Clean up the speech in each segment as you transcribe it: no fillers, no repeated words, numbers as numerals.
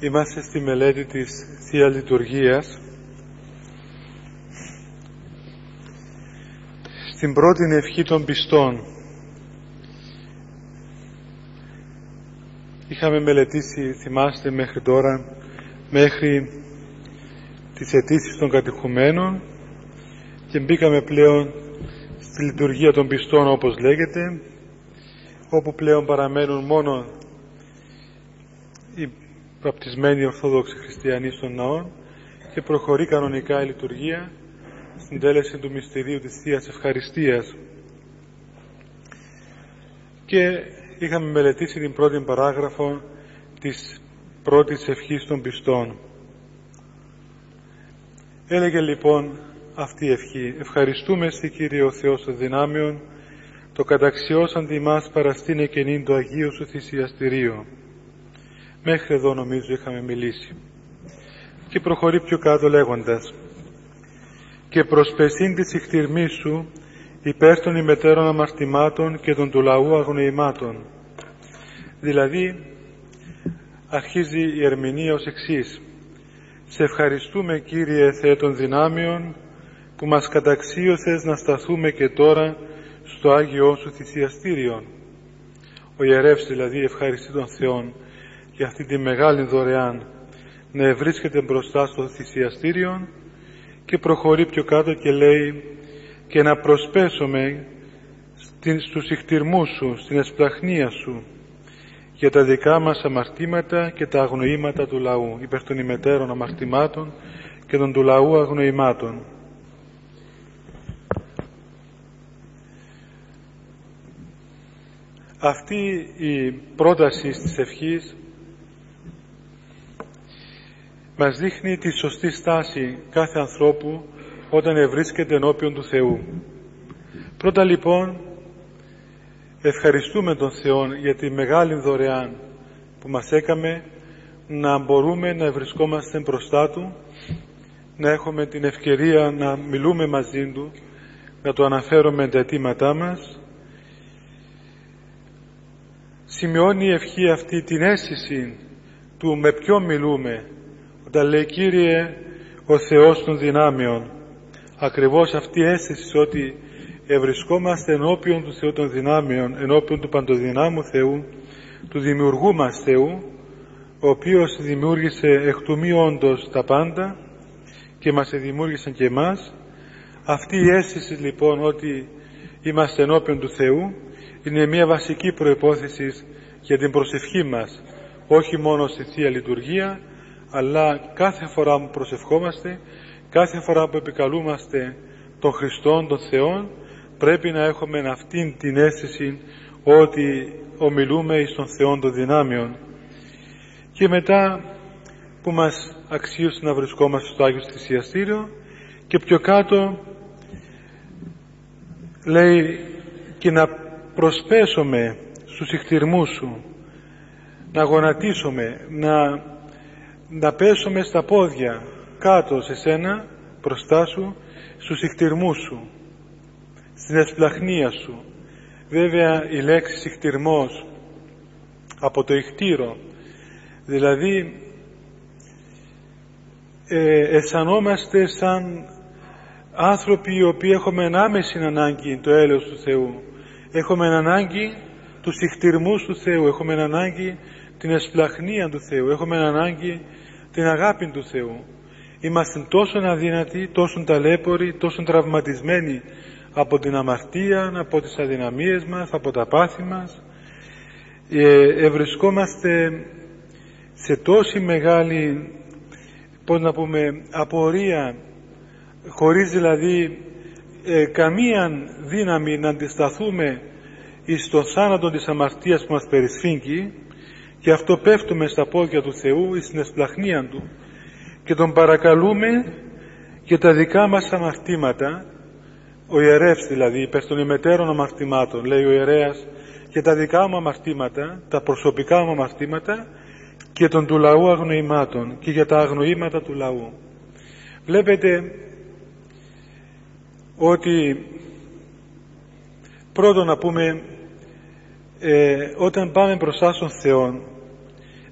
Είμαστε στη μελέτη της Θείας Λειτουργίας. Στην πρώτη ευχή των πιστών είχαμε μελετήσει, θυμάστε, μέχρι τώρα, μέχρι τις αιτήσεις των κατηχουμένων και μπήκαμε πλέον στη λειτουργία των πιστών, όπως λέγεται, όπου πλέον παραμένουν μόνο οι βαπτισμένοι Ορθόδοξοι Χριστιανοί στον ναό και προχωρεί κανονικά η λειτουργία στην τέλεση του μυστηρίου της Θείας Ευχαριστίας. Και είχαμε μελετήσει την πρώτη παράγραφο της πρώτης ευχής των πιστών. Έλεγε λοιπόν αυτή η ευχή: ευχαριστούμε σε Κύριε ο Θεός των δυνάμεων, το καταξιώσαν ημάς παραστήν εκενήν το Αγίο Σου θυσιαστηρίο. Μέχρι εδώ νομίζω είχαμε μιλήσει. Και προχωρεί πιο κάτω λέγοντας: και προσπεσήν της ηχτηρμής Σου υπέρ των ημετέρων αμαρτημάτων και των του λαού αγνοημάτων. Δηλαδή αρχίζει η ερμηνεία ως εξής: σε ευχαριστούμε Κύριε Θεέ των δυνάμεων που μας καταξίωσες να σταθούμε και τώρα στο Άγιό Σου θυσιαστήριον. Ο ιερεύς δηλαδή ευχαριστεί τον Θεόν για αυτή τη μεγάλη δωρεάν να ευρίσκεται μπροστά στο θυσιαστήριον και προχωρεί πιο κάτω και λέει: και να προσπέσουμε στους ηχτηρμούς Σου, στην εσπλαχνία Σου για τα δικά μας αμαρτήματα και τα αγνοήματα του λαού, υπέρ των ημετέρων αμαρτημάτων και των του λαού αγνοημάτων. Αυτή η πρόταση της ευχής μας δείχνει τη σωστή στάση κάθε ανθρώπου όταν ευρίσκεται ενώπιον του Θεού. Πρώτα λοιπόν ευχαριστούμε τον Θεό για τη μεγάλη δωρεάν που μας έκαμε να μπορούμε να ευρισκόμαστε μπροστά Του, να έχουμε την ευκαιρία να μιλούμε μαζί Του, να Του αναφέρουμε τα αιτήματά μας. Σημειώνει η ευχή αυτή την αίσθηση του με ποιον μιλούμε όταν λέει Κύριε ο Θεός των δυνάμεων. Ακριβώς αυτή η αίσθηση ότι ευρισκόμαστε ενώπιον του Θεού των δυνάμεων, ενώπιον του παντοδυνάμου Θεού, του δημιουργού μας Θεού, ο οποίος δημιούργησε εκ του μη όντως τα πάντα και μας δημιούργησε και εμάς. Αυτή η αίσθηση λοιπόν ότι είμαστε ενώπιον του Θεού είναι μια βασική προϋπόθεση για την προσευχή μας, όχι μόνο στη Θεία Λειτουργία, αλλά κάθε φορά που προσευχόμαστε, κάθε φορά που επικαλούμαστε τον Χριστόν, τον Θεόν, πρέπει να έχουμε αυτήν την αίσθηση ότι ομιλούμε εις τον Θεόν των δυνάμεων. Και μετά που μας αξίωσε να βρισκόμαστε στο Άγιο Θυσιαστήριο και πιο κάτω λέει και να προσπέσουμε στους ηχτηρμούς Σου, να γονατίσουμε, να πέσουμε στα πόδια κάτω σε Σένα, μπροστά Σου, στους ηχτηρμούς Σου, στην εσπλαχνία Σου. Βέβαια η λέξη ηχτηρμός από το ηχτήρο, δηλαδή αισθανόμαστε σαν άνθρωποι οι οποίοι έχουμε άμεση ανάγκη το έλεος του Θεού, έχουμε ανάγκη τους ηχτηρμούς του Θεού, έχουμε ανάγκη την εσπλαχνία του Θεού, έχουμε ανάγκη την αγάπη του Θεού. Είμαστε τόσο αδύνατοι, τόσο ταλέποροι, τόσο τραυματισμένοι από την αμαρτία, από τις αδυναμίες μας, από τα πάθη μας. Ευρισκόμαστε σε τόση μεγάλη, απορία, χωρίς δηλαδή καμία δύναμη να αντισταθούμε εις το θάνατο της αμαρτίας που μας περισφίγγει, και αυτό πέφτουμε στα πόδια του Θεού εις την εσπλαχνία Του και Τον παρακαλούμε για τα δικά μας αμαρτήματα. Ο ιερεύς δηλαδή υπέρ των ημετέρων αμαρτημάτων, λέει ο ιερέας, για τα δικά μου αμαρτήματα, τα προσωπικά μου αμαρτήματα και των του λαού αγνοημάτων, και για τα αγνοήματα του λαού. Βλέπετε ότι πρώτον να πούμε, όταν πάμε μπροστά στον Θεό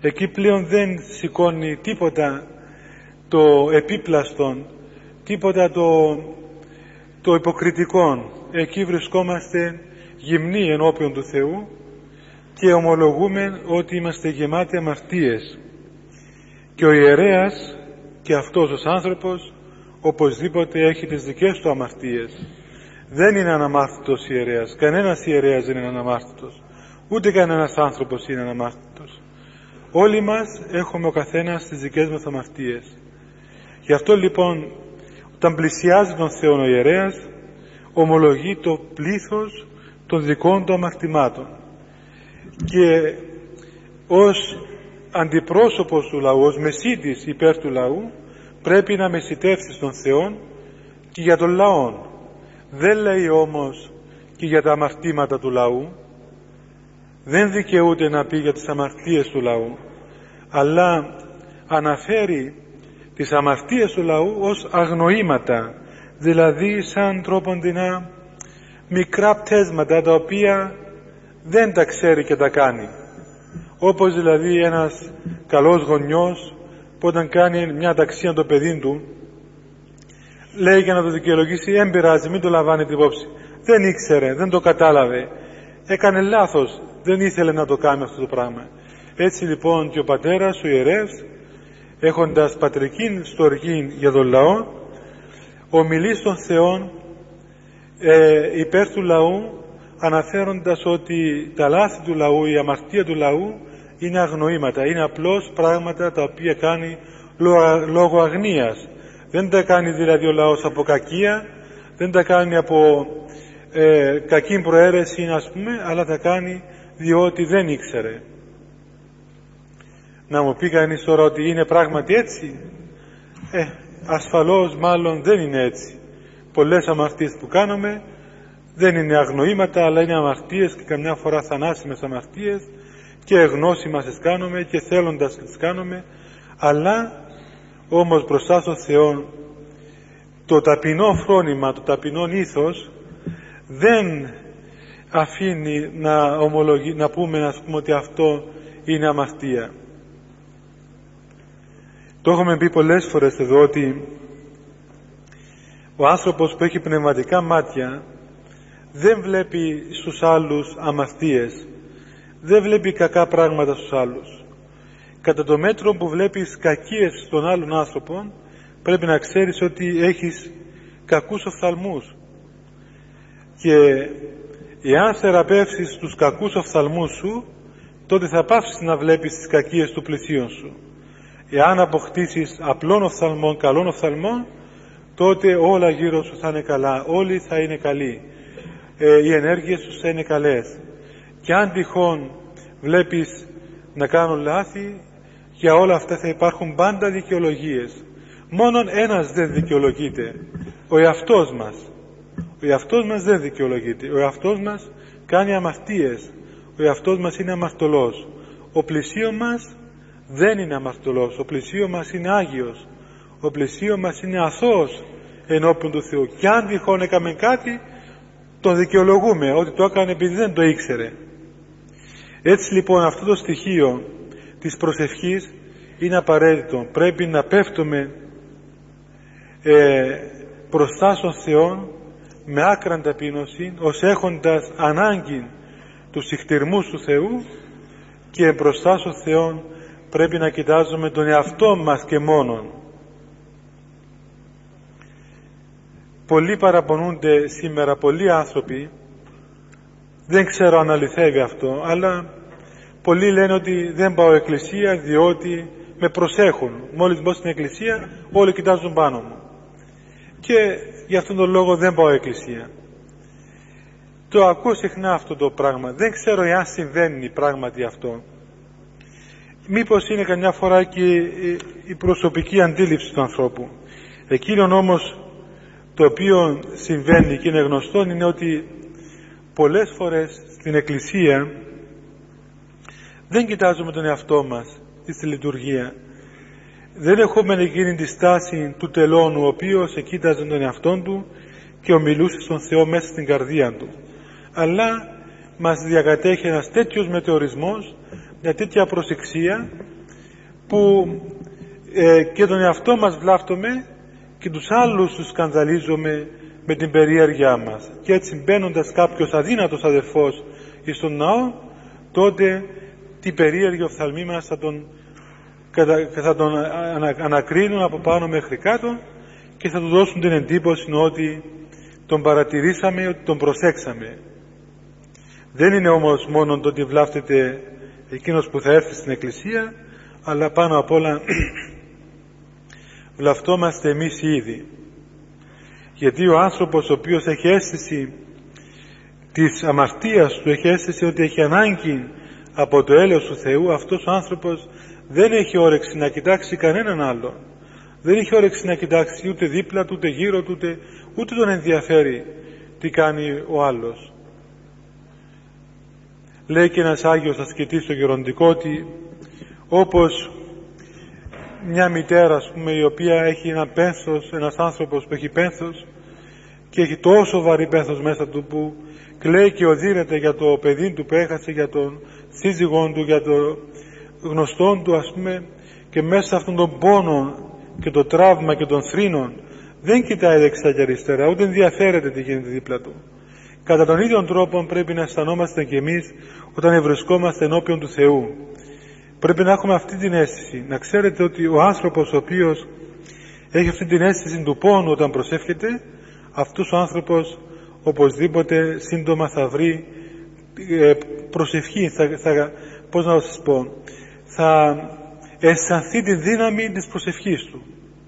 Εκεί πλέον δεν σηκώνει τίποτα το επίπλαστον, τίποτα το υποκριτικό. Εκεί βρισκόμαστε γυμνοί ενώπιον του Θεού και ομολογούμε ότι είμαστε γεμάτοι αμαρτίες. Και ο ιερέας και αυτός ως άνθρωπος οπωσδήποτε έχει τις δικές του αμαρτίες. Δεν είναι αναμάρτητος ιερέας. Κανένας ιερέας δεν είναι αναμάρτητος. Ούτε κανένας άνθρωπος είναι αναμάρτητος. Όλοι μας έχουμε ο καθένας τις δικές μας αμαρτίες. Γι' αυτό λοιπόν όταν πλησιάζει τον Θεό ο ιερέας ομολογεί το πλήθος των δικών του αμαρτημάτων και ως αντιπρόσωπος του λαού, ως μεσίτης υπέρ του λαού, πρέπει να μεσιτεύσει στον Θεό και για τον λαό. Δεν λέει όμως και για τα αμαρτήματα του λαού, δεν δικαιούται να πει για τις αμαρτίες του λαού, αλλά αναφέρει τις αμαρτίες του λαού ως αγνοήματα, δηλαδή σαν τρόποντινά μικρά πτέσματα τα οποία δεν τα ξέρει και τα κάνει. Όπως δηλαδή ένας καλός γονιός που όταν κάνει μια ταξία το παιδί του λέει για να το δικαιολογήσει, δεν πειράζει, μην το λαμβάνετε υπόψη, δεν ήξερε, δεν το κατάλαβε, έκανε λάθος, δεν ήθελε να το κάνει αυτό το πράγμα. Έτσι λοιπόν και ο πατέρας, ο ιερεύς, έχοντας πατρικήν στοργήν για τον λαό, ομιλεί στον Θεό υπέρ του λαού, αναφέροντας ότι τα λάθη του λαού, η αμαρτία του λαού είναι αγνοήματα, είναι απλώς πράγματα τα οποία κάνει λόγω αγνίας. Δεν τα κάνει δηλαδή ο λαός από κακία, δεν τα κάνει από κακή προαίρεση ας πούμε, αλλά τα κάνει διότι δεν ήξερε. Να μου πει κανείς τώρα ότι είναι πράγματι έτσι? Ασφαλώς μάλλον δεν είναι έτσι. Πολλές αμαρτίες που κάνουμε δεν είναι αγνοήματα, αλλά είναι αμαρτίες και καμιά φορά θανάσιμες αμαρτίες και γνώση μας τις κάνουμε και θέλοντας τις κάνουμε, αλλά όμως μπροστά στον Θεό το ταπεινό φρόνημα, το ταπεινό ήθος δεν αφήνει να πούμε ότι αυτό είναι αμαρτία. Το έχουμε πει πολλές φορές εδώ ότι ο άνθρωπος που έχει πνευματικά μάτια δεν βλέπει στους άλλους αμαρτίες, δεν βλέπει κακά πράγματα στους άλλους. Κατά το μέτρο που βλέπεις κακίες στον άλλον άνθρωπο πρέπει να ξέρεις ότι έχεις κακούς οφθαλμούς και εάν θεραπεύσεις τους κακούς οφθαλμούς σου, τότε θα πάψεις να βλέπεις τις κακίες του πλησίον σου. Εάν αποκτήσεις απλών οφθαλμών, καλών οφθαλμών, τότε όλα γύρω σου θα είναι καλά, όλοι θα είναι καλοί, οι ενέργειες σου θα είναι καλές. Και αν τυχόν βλέπεις να κάνουν λάθη, για όλα αυτά θα υπάρχουν πάντα δικαιολογίες. Μόνον ένας δεν δικαιολογείται, ο εαυτός μας. Ο εαυτός μας δεν δικαιολογείται, ο εαυτός μας κάνει αμαρτίες, ο εαυτός μας είναι αμαρτωλός. Ο πλησίον μας δεν είναι αμαρτωλός, ο πλησίον μας είναι Άγιος, ο πλησίον μας είναι αθώος ενώπιον του Θεού. Και αν τυχόν έκαμε κάτι, το δικαιολογούμε ότι το έκανε επειδή δεν το ήξερε. Έτσι λοιπόν αυτό το στοιχείο της προσευχής είναι απαραίτητο. Πρέπει να πέφτουμε μπροστά στον Θεό με άκραν ταπείνωση, ως έχοντας ανάγκη τους συχτηρμούς του Θεού, και μπροστά στον Θεό πρέπει να κοιτάζουμε τον εαυτό μας και μόνον. Πολλοί παραπονούνται σήμερα, πολλοί άνθρωποι, δεν ξέρω αν αληθεύει αυτό, αλλά πολλοί λένε ότι δεν πάω εκκλησία διότι με προσέχουν. Μόλις μπω στην εκκλησία όλοι κοιτάζουν πάνω μου και γι' αυτόν τον λόγο δεν πάω εκκλησία. Το ακούω συχνά αυτό το πράγμα. Δεν ξέρω εάν συμβαίνει πράγματι αυτό. Μήπως είναι καμιά φορά και η προσωπική αντίληψη του ανθρώπου. Εκείνον όμως το οποίο συμβαίνει και είναι γνωστό είναι ότι πολλές φορές στην εκκλησία δεν κοιτάζουμε τον εαυτό μας στη λειτουργία. Δεν έχουμε εκείνη τη στάση του τελώνου, ο οποίος εκοίταζε τον εαυτόν του και ομιλούσε στον Θεό μέσα στην καρδία του. Αλλά μας διακατέχει ένας τέτοιος μετεωρισμός, μια τέτοια προσεξία, που και τον εαυτό μας βλάφτουμε και τους άλλους τους σκανδαλίζουμε με την περιέργειά μας, και έτσι μπαίνοντας κάποιος αδύνατος αδερφός εις τον ναό, τότε την περίεργη οφθαλμή μας θα τον ανακρίνουν από πάνω μέχρι κάτω και θα του δώσουν την εντύπωση ότι τον παρατηρήσαμε, ότι τον προσέξαμε. Δεν είναι όμως μόνο το ότι βλάφτεται εκείνος που θα έρθει στην εκκλησία, αλλά πάνω απ' όλα βλαφτόμαστε εμείς οι ίδιοι. Γιατί ο άνθρωπος ο οποίος έχει αίσθηση της αμαρτίας του, έχει αίσθηση ότι έχει ανάγκη από το έλεος του Θεού, αυτός ο άνθρωπος δεν έχει όρεξη να κοιτάξει κανέναν άλλο. Δεν έχει όρεξη να κοιτάξει ούτε δίπλα του, ούτε γύρω του, ούτε τον ενδιαφέρει τι κάνει ο άλλος. Λέει και ένας Άγιος ασκητής στο Γεροντικό ότι όπως μια μητέρα, ας πούμε, η οποία έχει ένα πένθος, ένας άνθρωπος που έχει πένθος και έχει τόσο βαρύ πένθος μέσα του που κλαίει και οδύρεται για το παιδί του που έχασε, για τον σύζυγό του, για το γνωστό του, ας πούμε, και μέσα σε αυτόν τον πόνο και το τραύμα και των θρήνων δεν κοιτάει δεξιά και αριστερά, ούτε ενδιαφέρεται τι γίνεται δίπλα του. Κατά τον ίδιο τρόπο πρέπει να αισθανόμαστε και εμείς όταν βρισκόμαστε ενώπιον του Θεού. Πρέπει να έχουμε αυτή την αίσθηση. Να ξέρετε ότι ο άνθρωπος ο οποίος έχει αυτή την αίσθηση του πόνου όταν προσεύχεται, αυτός ο άνθρωπος οπωσδήποτε σύντομα θα βρει προσευχή, πώς να σας πω, θα αισθανθεί τη δύναμη της προσευχής του.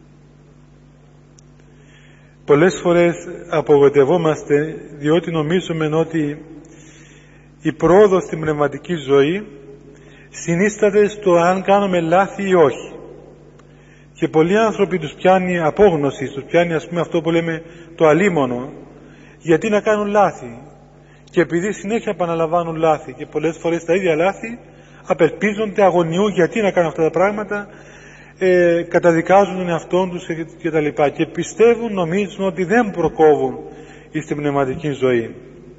Πολλές φορές απογοητευόμαστε διότι νομίζουμε ότι η πρόοδος στην πνευματική ζωή συνίσταται στο αν κάνουμε λάθη ή όχι. Και πολλοί άνθρωποι τους πιάνει απόγνωση, τους πιάνει, ας πούμε, αυτό που λέμε το αλίμονο, γιατί να κάνουν λάθη. Και επειδή συνέχεια επαναλαμβάνουν λάθη και πολλές φορές τα ίδια λάθη, απελπίζονται, αγωνιούν γιατί να κάνουν αυτά τα πράγματα, καταδικάζουν τον εαυτόν τους κτλ. Και πιστεύουν, νομίζουν ότι δεν προκόβουν στην πνευματική ζωή.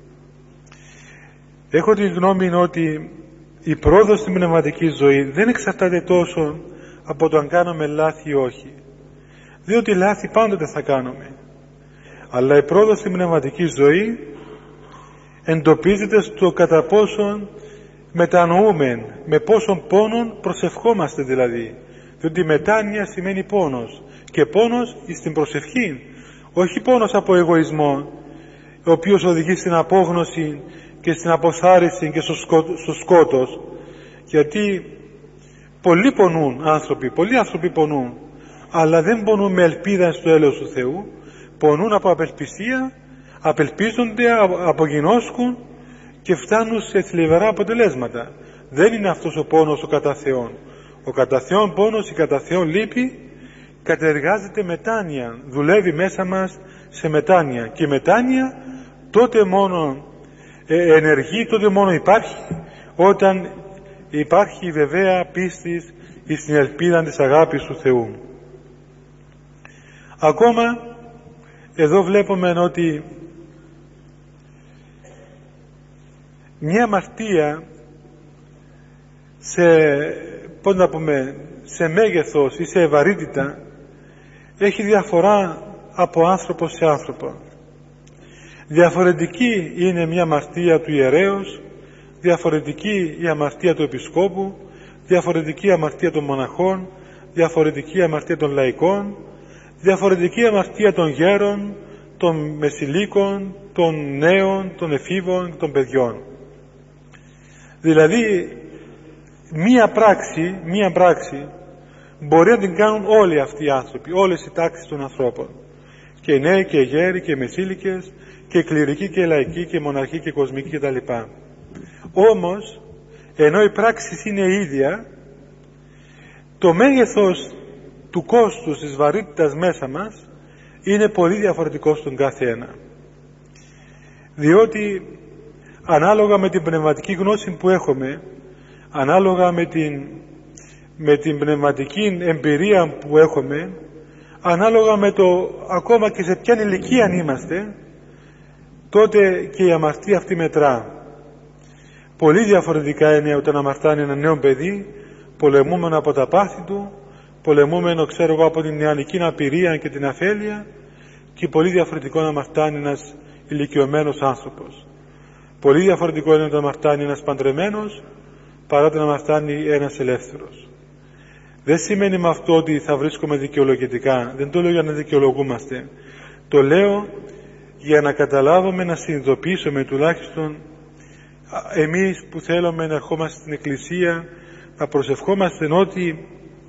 Έχω τη γνώμη ότι η πρόοδος στην πνευματική ζωή δεν εξαρτάται τόσο από το αν κάνουμε λάθη ή όχι, διότι λάθη πάντοτε θα κάνουμε, αλλά η πρόοδος στην πνευματική ζωή εντοπίζεται στο κατά πόσον μετανοούμε, με πόσον πόνον προσευχόμαστε δηλαδή, διότι μετάνοια σημαίνει πόνος, και πόνος στην προσευχή, όχι πόνος από εγωισμό, ο οποίος οδηγεί στην απόγνωση και στην αποθάρρυνση και στο σκότος, γιατί πολλοί πονούν άνθρωποι, πολλοί άνθρωποι πονούν, αλλά δεν πονούν με ελπίδα στο έλεος του Θεού, πονούν από απελπισία, απελπίζονται, απογινώσκουν και φτάνουν σε θλιβερά αποτελέσματα. Δεν είναι αυτός ο πόνος ο κατά Θεόν. Ο κατά Θεόν πόνος, η κατά Θεόν λύπη κατεργάζεται μετάνοια, δουλεύει μέσα μας σε μετάνοια, και μετάνοια τότε μόνο ενεργεί, τότε μόνο υπάρχει όταν υπάρχει βεβαία πίστη στην ελπίδα της αγάπης του Θεού. Ακόμα εδώ βλέπουμε ότι μια αμαρτία σε μέγεθος ή σε βαρύτητα έχει διαφορά από άνθρωπο σε άνθρωπο. Διαφορετική είναι μια αμαρτία του ιερέως, διαφορετική η αμαρτία του επισκόπου, διαφορετική η αμαρτία των μοναχών, διαφορετική η αμαρτία των λαϊκών, διαφορετική η αμαρτία των γέρων, των μεσηλίκων, των νέων, των εφήβων, των παιδιών. Δηλαδή μία πράξη μπορεί να την κάνουν όλοι αυτοί οι άνθρωποι, όλες οι τάξεις των ανθρώπων, και οι νέοι και οι γέροι και οι μεσήλικες και οι κληρικοί και οι λαϊκοί και οι μοναρχοί και οι κοσμικοί κτλ. Όμως ενώ η πράξη είναι ίδια, το μέγεθος του κόστους της βαρύτητας μέσα μας είναι πολύ διαφορετικό στον κάθε ένα, διότι ανάλογα με την πνευματική γνώση που έχουμε, ανάλογα με την πνευματική εμπειρία που έχουμε, ανάλογα με το ακόμα και σε ποια ηλικία είμαστε, τότε και η αμαρτία αυτή μετρά. Πολύ διαφορετικά είναι όταν αμαρτάνει ένα νέο παιδί, πολεμούμενο από τα πάθη του, πολεμούμενο ξέρω εγώ από την νεανική απειρία και την αφέλεια, και πολύ διαφορετικό να μαρτάνει ένας ηλικιωμένος άνθρωπος. Πολύ διαφορετικό είναι να μαρτάνει ένας παντρεμένος παρά το να μαρτάνει ένας ελεύθερος. Δεν σημαίνει με αυτό ότι θα βρίσκουμε δικαιολογητικά, δεν το λέω για να δικαιολογούμαστε, το λέω για να καταλάβουμε, να συνειδητοποιήσουμε τουλάχιστον εμείς που θέλουμε να ερχόμαστε στην Εκκλησία, να προσευχόμαστε ότι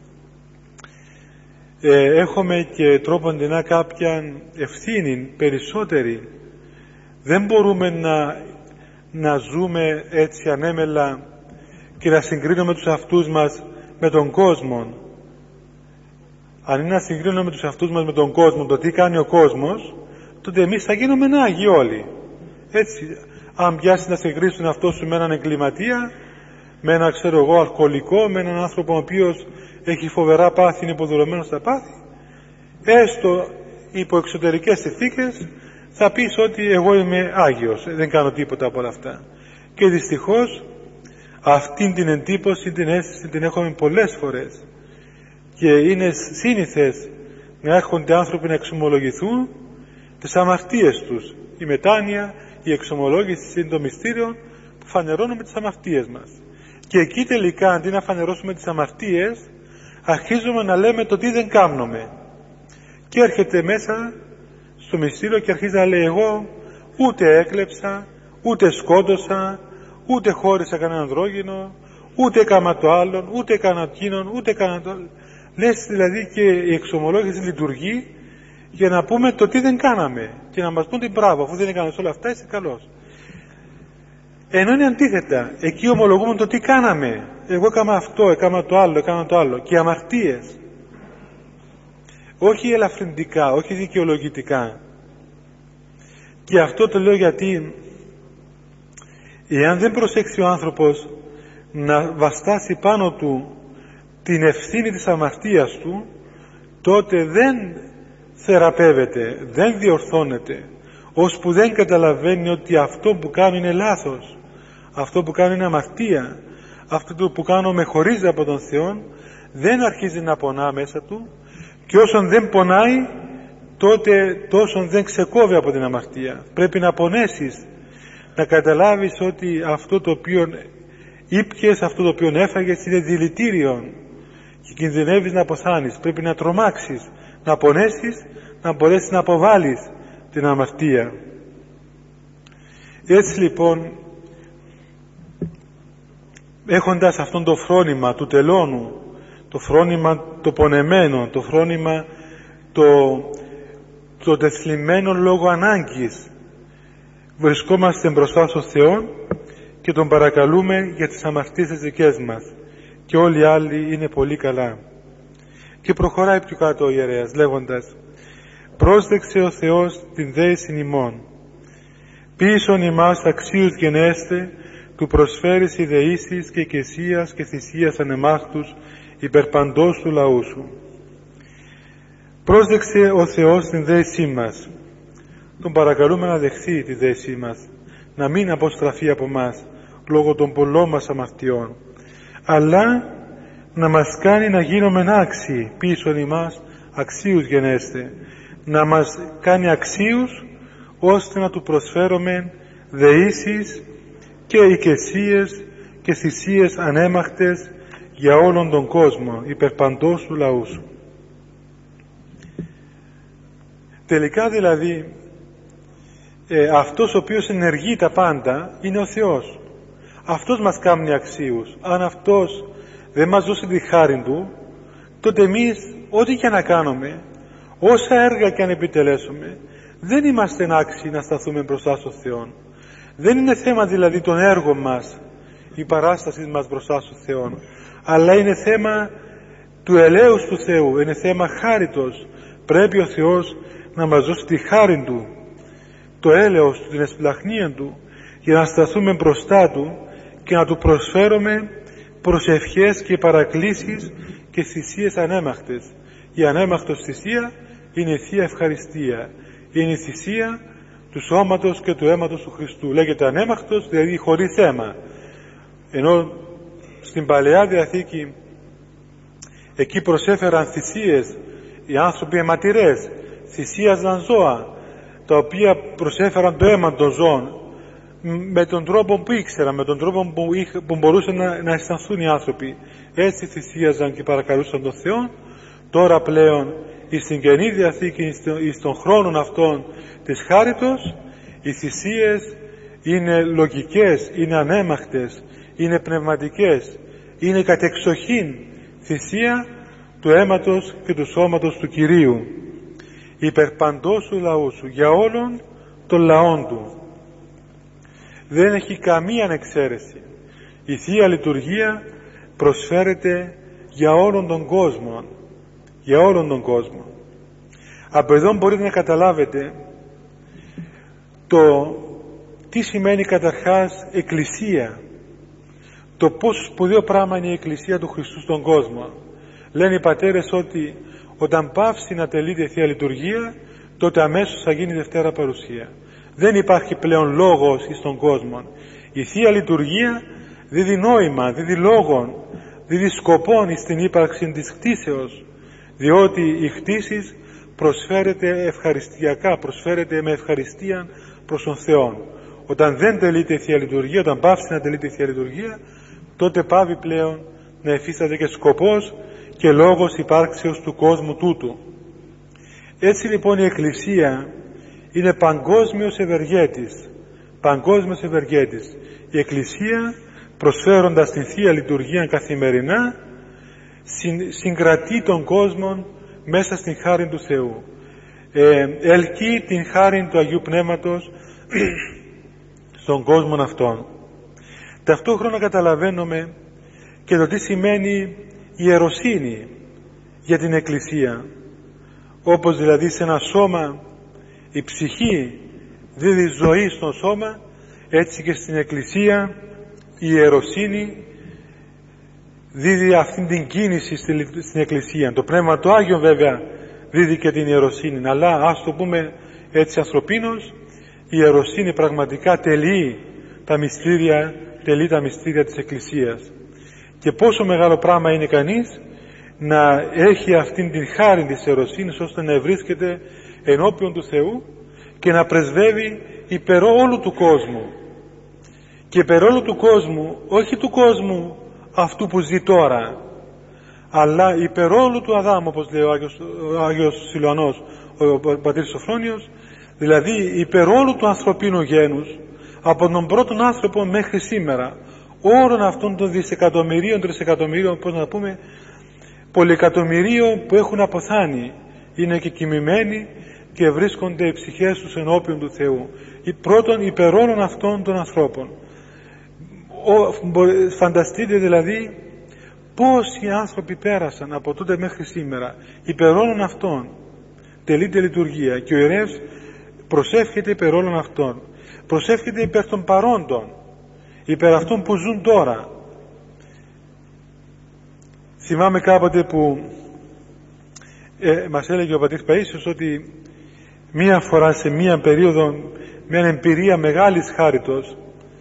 έχουμε και τρόποντινά κάποια ευθύνη περισσότερη. Δεν μπορούμε να ζούμε έτσι ανέμελα και να συγκρίνουμε τους αυτούς μας με τον κόσμο. Αν είναι να συγκρίνουμε τους αυτούς μας με τον κόσμο, το τι κάνει ο κόσμος, τότε εμείς θα γίνουμε Άγιοι όλοι. Έτσι, αν πιάσει να συγκρίνεις τον αυτό σου με έναν εγκληματία, με έναν ξέρω εγώ αλκοολικό, με έναν άνθρωπο ο οποίος έχει φοβερά πάθη, είναι υποδουλωμένος στα πάθη, έστω υπό εξωτερικές συνθήκες θα πεις ότι εγώ είμαι Άγιος, δεν κάνω τίποτα από όλα αυτά. Και δυστυχώς αυτήν την εντύπωση, την αίσθηση την έχουμε πολλές φορές, και είναι σύνηθες να έρχονται άνθρωποι να εξομολογηθούν τις αμαρτίες τους. Η μετάνοια, η εξομολόγηση είναι το μυστήριο που φανερώνουμε τις αμαρτίες μας. Και εκεί τελικά, αντί να φανερώσουμε τις αμαρτίες, αρχίζουμε να λέμε το τι δεν κάνουμε. Και έρχεται μέσα στο μυστήριο και αρχίζει να λέει, εγώ ούτε έκλεψα, ούτε σκότωσα, ούτε χώρισα κανέναν ανδρόγυνο, ούτε έκανα το άλλον, ούτε έκανα εκείνον, ούτε έκανα το άλλο. Λες δηλαδή και η εξομολόγηση λειτουργεί για να πούμε το τι δεν κάναμε και να μας πούν την μπράβο, αφού δεν έκανες όλα αυτά είσαι καλός. Ενώ είναι αντίθετα, εκεί ομολογούμε το τι κάναμε. Εγώ έκανα αυτό, έκανα το άλλο, έκανα το άλλο. Και αμαρτίες. Όχι ελαφρυντικά, όχι δικαιολογητικά. Και αυτό το λέω γιατί εάν δεν προσέξει ο άνθρωπος να βαστάσει πάνω του την ευθύνη της αμαρτίας του, τότε δεν θεραπεύεται, δεν διορθώνεται, ώσπου δεν καταλαβαίνει ότι αυτό που κάνει είναι λάθος, αυτό που κάνει είναι αμαρτία, αυτό που κάνω με χωρίζει από τον Θεό, δεν αρχίζει να πονά μέσα του, και όσον δεν πονάει τότε τόσον δεν ξεκόβει από την αμαρτία. Πρέπει να πονέσεις, να καταλάβεις ότι αυτό το οποίο ήπιες, αυτό το οποίο έφαγες είναι δηλητήριο και κινδυνεύεις να αποθάνεις. Πρέπει να τρομάξεις, να πονέσεις, να μπορέσεις να αποβάλεις την αμαρτία. Έτσι λοιπόν, έχοντας αυτόν το φρόνημα του τελώνου, το φρόνημα το πονεμένο, το φρόνημα το τεθλιμμένο λόγω ανάγκης, βρισκόμαστε μπροστά στον Θεό και τον παρακαλούμε για τις αμαρτίες τις δικές μας, και όλοι οι άλλοι είναι πολύ καλά. Και προχωράει πιο κάτω ο ιερέας λέγοντας, πρόσδεξε ο Θεός την δέησιν ημών, πίσον ημάς αξίους γενέστε, του προσφέρεις ιδεήσεις και οικεσίας και θυσίας ανεμάχτους υπερπαντός του λαού σου. Πρόσδεξε ο Θεός την δέησή μας. Τον παρακαλούμε να δεχθεί τη δέησή μας, να μην αποστραφεί από μας λόγω των πολλών μας αμαρτιών, αλλά να μας κάνει να γίνουμε άξιοι, πίσον ημάς αξίους γενέστε, να μας κάνει αξίους ώστε να του προσφέρουμε δεήσεις και οικεσίες και θυσίες ανέμαχτες για όλον τον κόσμο, υπερπαντός του λαού σου. Τελικά δηλαδή αυτός ο οποίος ενεργεί τα πάντα είναι ο Θεός. Αυτός μας κάνει αξίους. Αν αυτός δεν μας δώσει τη χάρη του, τότε εμείς ό,τι και να κάνουμε, όσα έργα και αν επιτελέσουμε, δεν είμαστε άξιοι να σταθούμε μπροστά στον Θεό. Δεν είναι θέμα δηλαδή των έργων μας, η παράσταση μας μπροστά στον Θεό, αλλά είναι θέμα του ελέους του Θεού, είναι θέμα χάριτος. Πρέπει ο Θεός να μας δώσει τη χάρη του, το έλεος του, την εσπλαχνία του, για να σταθούμε μπροστά του και να του προσφέρουμε προσευχές και παρακλήσεις και θυσίες ανέμαχτες. Η ανέμαχτος θυσία είναι η Θεία Ευχαριστία, είναι η θυσία του σώματος και του αίματος του Χριστού. Λέγεται ανέμαχτος, δηλαδή χωρίς αίμα. Ενώ στην Παλαιά Διαθήκη Εκεί προσέφεραν θυσίες οι άνθρωποι αιματηρές, θυσίαζαν ζώα, τα οποία προσέφεραν το αίμα των ζώων με τον τρόπο που ήξεραν, με τον τρόπο που μπορούσαν να αισθανθούν οι άνθρωποι. Έτσι θυσίαζαν και παρακαλούσαν τον Θεό. Τώρα πλέον στην Καινή Διαθήκη, στον χρόνο αυτών της χάριτος, οι θυσίες είναι λογικές, είναι ανέμαχτες, είναι πνευματικές, είναι κατεξοχήν θυσία του αίματος και του σώματος του Κυρίου, υπερπαντός του λαού σου, για όλων των λαών του. Δεν έχει καμία εξαίρεση. Η Θεία Λειτουργία προσφέρεται για όλον τον κόσμο, για όλον τον κόσμο. Από εδώ μπορείτε να καταλάβετε τι σημαίνει καταρχάς Εκκλησία, το πόσο σπουδαίο πράγμα είναι η Εκκλησία του Χριστού στον κόσμο. Λένε οι πατέρες ότι όταν πάυσει να τελείται η Θεία Λειτουργία, τότε αμέσως θα γίνει η Δευτέρα Παρουσία. Δεν υπάρχει πλέον λόγος στον κόσμο. Η Θεία Λειτουργία δίδει νόημα, δίδει λόγον, δίδει σκοπόν στην ύπαρξη της κτήσεως, διότι η κτήσης προσφέρεται ευχαριστιακά, προσφέρεται με ευχαριστία προς τον Θεό. Όταν δεν τελείται η Θεία Λειτουργία, όταν πάυσει να τελείται η Θεία Λειτουργία, τότε πάβει πλέον να εφίσταται και σκοπός και λόγος υπάρξεως του κόσμου τούτου. Έτσι λοιπόν η Εκκλησία είναι παγκόσμιος ευεργέτης, παγκόσμιος ευεργέτης. Η Εκκλησία, προσφέροντας την Θεία Λειτουργία καθημερινά, συγκρατεί τον κόσμο μέσα στην χάρη του Θεού, ελκύει την χάρη του Αγίου Πνεύματος στον κόσμο αυτόν. Ταυτόχρονα καταλαβαίνουμε και το τι σημαίνει ιεροσύνη για την Εκκλησία. Όπως δηλαδή σε ένα σώμα η ψυχή δίδει ζωή στο σώμα, έτσι και στην Εκκλησία η ιεροσύνη δίδει αυτήν την κίνηση στην Εκκλησία. Το Πνεύμα το Άγιο βέβαια δίδει και την ιεροσύνη, αλλά ας το πούμε έτσι ανθρωπίνως, η ιεροσύνη πραγματικά τελεί τα μυστήρια της Εκκλησίας. Και πόσο μεγάλο πράγμα είναι κανείς να έχει αυτήν την χάρη της ιεροσύνης, ώστε να βρίσκεται ενώπιον του Θεού και να πρεσβεύει υπερ όλου του κόσμου. Και υπερ όλου του κόσμου, όχι του κόσμου αυτού που ζει τώρα, αλλά υπερ όλου του Αδάμ, όπως λέει ο Άγιος Σιλουανός, ο πατήρ Σοφρόνιος, δηλαδή υπερ όλου του ανθρωπίνου γένους, από τον πρώτον άνθρωπο μέχρι σήμερα, όλων αυτών των δισεκατομμυρίων, τρισεκατομμυρίων, πώς να πούμε, πολυεκατομμυρίων που έχουν αποθάνει, είναι και κοιμημένοι και βρίσκονται οι ψυχές τους ενώπιον του Θεού. Πρώτον υπερ όλων αυτών των ανθρώπων. Φανταστείτε δηλαδή πόσοι άνθρωποι πέρασαν από τότε μέχρι σήμερα υπερ όλων αυτών. Τελείται λειτουργία και ο ιερεύς προσεύχεται υπερ όλων αυτών. Προσεύχεται υπέρ των παρόντων, υπέρ αυτών που ζουν τώρα. Θυμάμαι κάποτε που μας έλεγε ο πατήρ Παΐσιος ότι μία φορά σε μία περίοδο, μια εμπειρία μεγάλης χάριτος,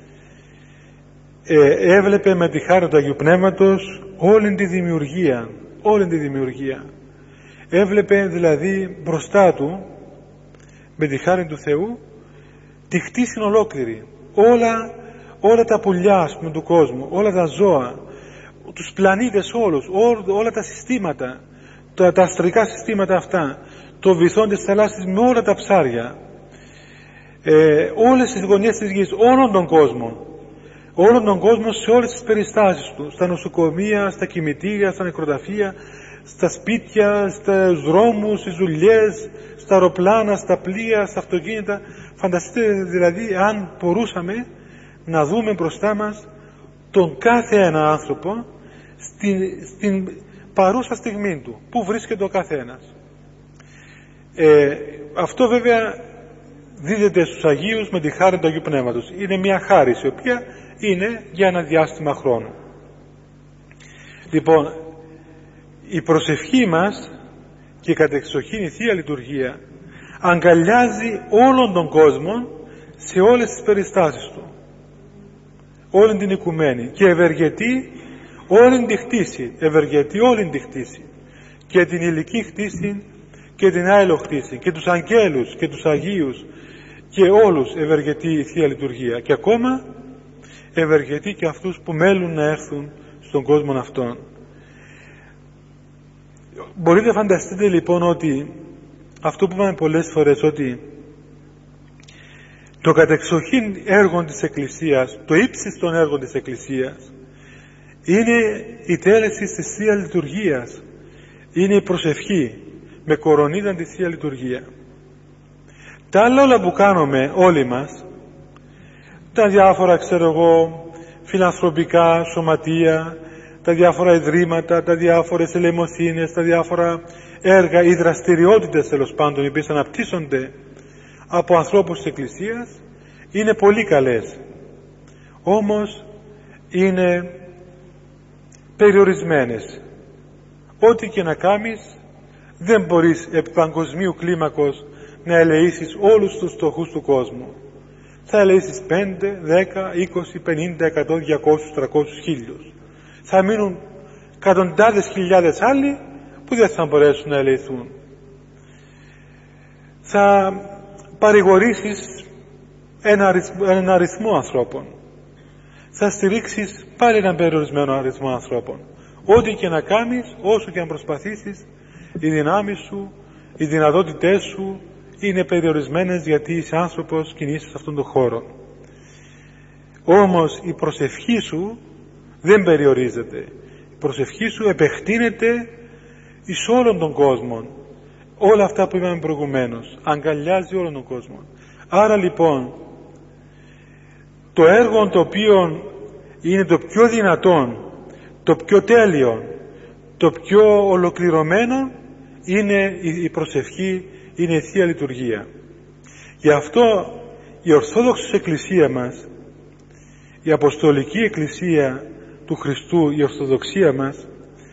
έβλεπε με τη χάρη του Αγίου Πνεύματος όλη τη δημιουργία. Έβλεπε δηλαδή μπροστά του με τη χάρη του Θεού τη χτίση ολόκληρη, όλα τα πουλιά, ας πούμε, του κόσμου, όλα τα ζώα, τους πλανήτες όλους, όλα τα συστήματα, τα αστρικά συστήματα αυτά, το βυθόν της θαλάσσης με όλα τα ψάρια, όλες τις γωνιές της γης, όλον τον κόσμο σε όλες τις περιστάσεις του, στα νοσοκομεία, στα κημητήρια, στα νεκροταφεία, στα σπίτια, στους δρόμους, στις δουλειές, στα αεροπλάνα, στα πλοία, στα αυτοκίνητα. Φανταστείτε δηλαδή αν μπορούσαμε να δούμε μπροστά μας τον κάθε ένα άνθρωπο στην παρούσα στιγμή του, πού βρίσκεται ο καθένας. Αυτό βέβαια δίδεται στους Αγίους με τη χάρη του Αγίου Πνεύματος. Είναι μια χάρη η οποία είναι για ένα διάστημα χρόνου. Λοιπόν, η προσευχή μας και η κατεξοχήν η Θεία Λειτουργία αγκαλιάζει όλον τον κόσμο σε όλες τις περιστάσεις του, όλη την οικουμένη, και ευεργετεί όλη τη χτίση, ευεργετεί όλη τη χτίση, και την υλική χτίση και την άειλο χτίση, και τους αγγέλους και τους Αγίους, και όλους ευεργετεί η Θεία Λειτουργία, και ακόμα ευεργετεί και αυτούς που μέλουν να έρθουν στον κόσμο αυτόν. Μπορείτε να φανταστείτε λοιπόν ότι αυτό που είπαμε πολλές φορές, ότι το κατεξοχήν έργο της Εκκλησίας, το ύψιστον έργο της Εκκλησίας, είναι η τέλεση της Θεία Λειτουργίας, είναι η προσευχή με κορονίδα τη Θεία Λειτουργία. Τα άλλα όλα που κάνουμε όλοι μας, τα διάφορα φιλανθρωπικά σωματεία, τα διάφορα ιδρύματα, τα διάφορες ελεημοσύνες, τα διάφορα έργα ή δραστηριότητες τέλος πάντων, οι οποίες αναπτύσσονται από ανθρώπους της Εκκλησίας, είναι πολύ καλές, όμως είναι περιορισμένες. Ό,τι και να κάνεις, δεν μπορείς επί παγκοσμίου κλίμακος να ελεήσεις όλους τους φτωχούς του κόσμου. Θα ελεήσεις 5, 10, 20, 50, 100, 200, 300, 1000. Θα μείνουν εκατοντάδες χιλιάδες άλλοι που δεν θα μπορέσουν να ελεηθούν. Θα παρηγορήσεις έναν αριθμό ανθρώπων. Θα στηρίξεις πάλι έναν περιορισμένο αριθμό ανθρώπων. Ό,τι και να κάνεις, όσο και να προσπαθήσεις, οι δυνάμεις σου, οι δυνατότητές σου είναι περιορισμένες, γιατί είσαι άνθρωπος, κινείσαι σε αυτόν τον χώρο. Όμως η προσευχή σου δεν περιορίζεται. Η προσευχή σου επεκτείνεται εις όλον τον κόσμο. Όλα αυτά που είπαμε προηγουμένως, αγκαλιάζει όλον τον κόσμο. Άρα λοιπόν το έργο το οποίο είναι το πιο δυνατόν, το πιο τέλειο, το πιο ολοκληρωμένο, είναι η προσευχή, είναι η Θεία Λειτουργία. Γι' αυτό η Ορθόδοξη Εκκλησία μας, η Αποστολική Εκκλησία του Χριστού, η Ορθοδοξία μας,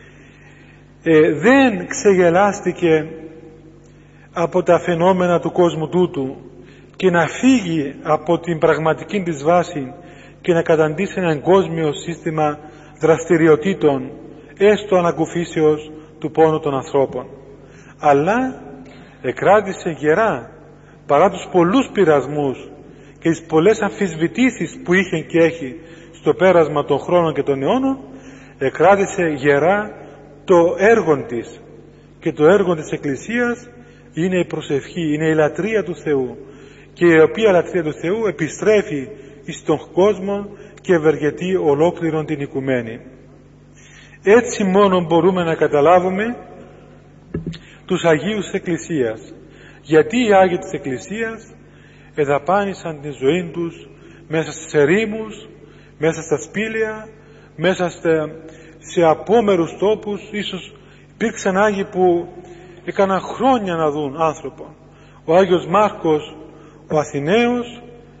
δεν ξεγελάστηκε από τα φαινόμενα του κόσμου τούτου και να φύγει από την πραγματική της βάση και να καταντήσει ένα εγκόσμιο σύστημα δραστηριοτήτων, έστω ανακουφίσεως του πόνου των ανθρώπων, αλλά εκράτησε γερά παρά τους πολλούς πειρασμούς και τις πολλές αμφισβητήσεις που είχε και έχει στο πέρασμα των χρόνων και των αιώνων. Εκράτησε γερά το έργο της, και το έργο της Εκκλησίας είναι η προσευχή, είναι η λατρεία του Θεού, και η οποία λατρεία του Θεού επιστρέφει στον κόσμο και ευεργετεί ολόκληρον την οικουμένη. Έτσι μόνο μπορούμε να καταλάβουμε τους Αγίους της Εκκλησίας, γιατί οι Άγιοι της Εκκλησίας εδαπάνησαν τη ζωή τους μέσα στις ερήμους, μέσα στα σπήλαια, μέσα σε απόμερους τόπους. Ίσως υπήρξαν Άγιοι που έκαναν χρόνια να δουν άνθρωπο. Ο Άγιος Μάρκος ο Αθηναίος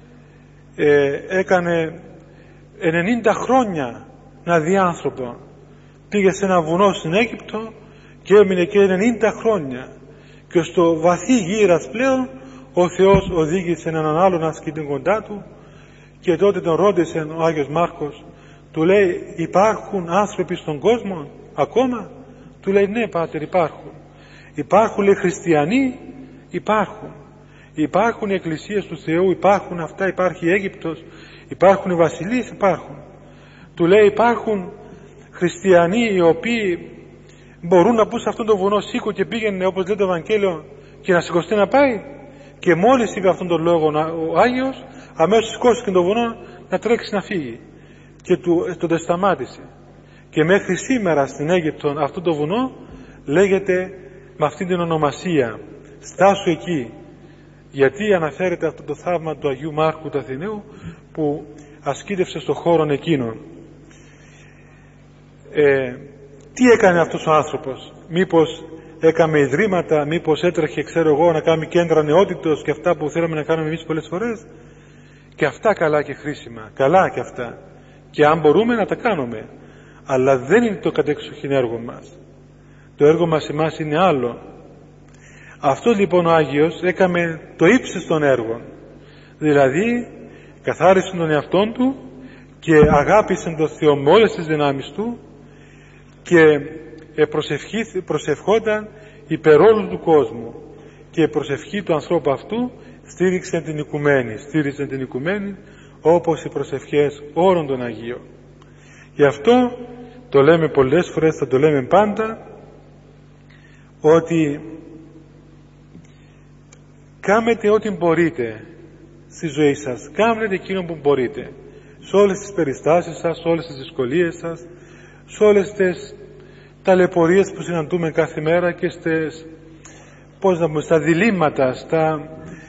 έκανε 90 χρόνια να δει άνθρωπο. Πήγε σε ένα βουνό στην Αίγυπτο και έμεινε εκεί 90 χρόνια, και στο βαθύ γύρας πλέον ο Θεός οδήγησε έναν άλλον ασκητή κοντά του, και τότε τον ρώτησε ο Άγιος Μάρκος, του λέει, υπάρχουν άνθρωποι στον κόσμο ακόμα? Του λέει, ναι πάτερ, υπάρχουν. Υπάρχουν, λέει, χριστιανοί? Υπάρχουν οι εκκλησίες του Θεού, υπάρχουν αυτά, υπάρχει η Αίγυπτος, υπάρχουν οι βασιλείς, υπάρχουν. Του λέει, υπάρχουν χριστιανοί οι οποίοι μπορούν να πούν σε αυτόν τον βουνό σήκω και πήγαινε, όπως λέει το Ευαγγέλιο, και να σηκωστεί να πάει? Και μόλις είπε αυτόν τον λόγο ο Άγιος, αμέσως σηκώθηκε τον βουνό να τρέξει να φύγει, και τον σταμάτησε. Και μέχρι σήμερα στην Αίγυπτο αυτό το βουνό λέγεται με αυτή την ονομασία, στάσου εκεί, γιατί αναφέρεται αυτό το θαύμα του Αγίου Μάρκου του Αθηναίου που ασκήτευσε στον χώρο εκείνο. Τι έκανε αυτός ο άνθρωπος? Μήπως έκαμε ιδρύματα, μήπως έτρεχε να κάνει κέντρα νεότητος και αυτά που θέλαμε να κάνουμε εμείς πολλές φορές? Και αυτά καλά και χρήσιμα, καλά και αυτά, και αν μπορούμε να τα κάνουμε, αλλά δεν είναι το κατεξοχήν έργο μας. Το έργο μας εμάς είναι άλλο. Αυτό λοιπόν ο Άγιος έκαμε το ύψος των έργων, δηλαδή καθάρισε τον εαυτόν του και αγάπησε τον Θεό με όλες τις δυνάμεις του, και προσευχόταν υπέρ όλου του κόσμου, και η προσευχή του ανθρώπου αυτού στήριξε την οικουμένη, όπως οι προσευχές όλων των Αγίων. Γι' αυτό το λέμε πολλές φορές, θα το λέμε πάντα, ότι κάμετε ό,τι μπορείτε στη ζωή σας, κάμετε εκείνο που μπορείτε, σε όλες τις περιστάσεις σας, σε όλες τις δυσκολίες σας, σε όλες τις ταλαιπωρίες που συναντούμε κάθε μέρα και στα διλήμματα, στα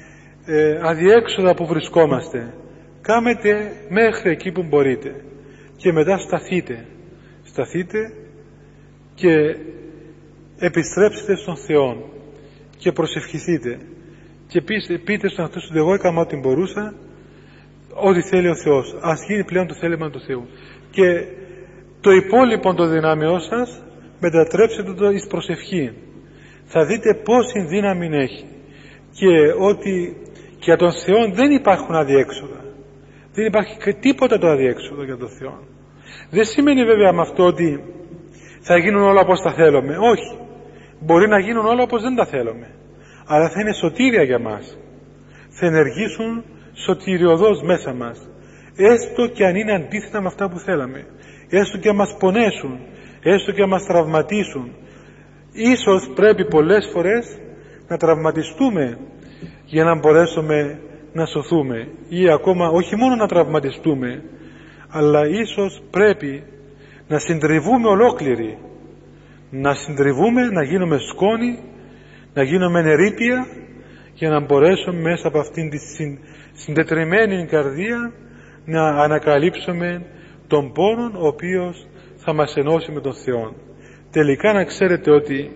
αδιέξοδα που βρισκόμαστε. Κάμετε μέχρι εκεί που μπορείτε και μετά σταθείτε και επιστρέψτε στον Θεό και προσευχηθείτε και πείτε στον αυτό ότι εγώ έκανα ό,τι μπορούσα, ό,τι θέλει ο Θεός, ας γίνει πλέον το θέλημα του Θεού, και το υπόλοιπο των δυνάμεών σας μετατρέψτε το εις προσευχή. Θα δείτε πόση δύναμη έχει, και ότι για τον Θεό δεν υπάρχουν αδιέξοδα. Δεν υπάρχει τίποτα το αδιέξοδο για τον Θεό. Δεν σημαίνει βέβαια με αυτό ότι θα γίνουν όλα όπως τα θέλουμε. Όχι. Μπορεί να γίνουν όλα όπως δεν τα θέλουμε. Αλλά θα είναι σωτήρια για μας. Θα ενεργήσουν σωτηριωδώς μέσα μας. Έστω και αν είναι αντίθετα με αυτά που θέλαμε. Έστω και αν μας πονέσουν. Έστω και αν μας τραυματίσουν. Ίσως πρέπει πολλές φορές να τραυματιστούμε για να μπορέσουμε να σωθούμε, ή ακόμα όχι μόνο να τραυματιστούμε, αλλά ίσως πρέπει να συντριβούμε ολόκληροι, να συντριβούμε, να γίνουμε σκόνη, να γίνουμε ερείπια, για να μπορέσουμε μέσα από αυτήν τη συντετριμμένη καρδία να ανακαλύψουμε τον πόνο ο οποίος θα μας ενώσει με τον Θεό. Τελικά να ξέρετε ότι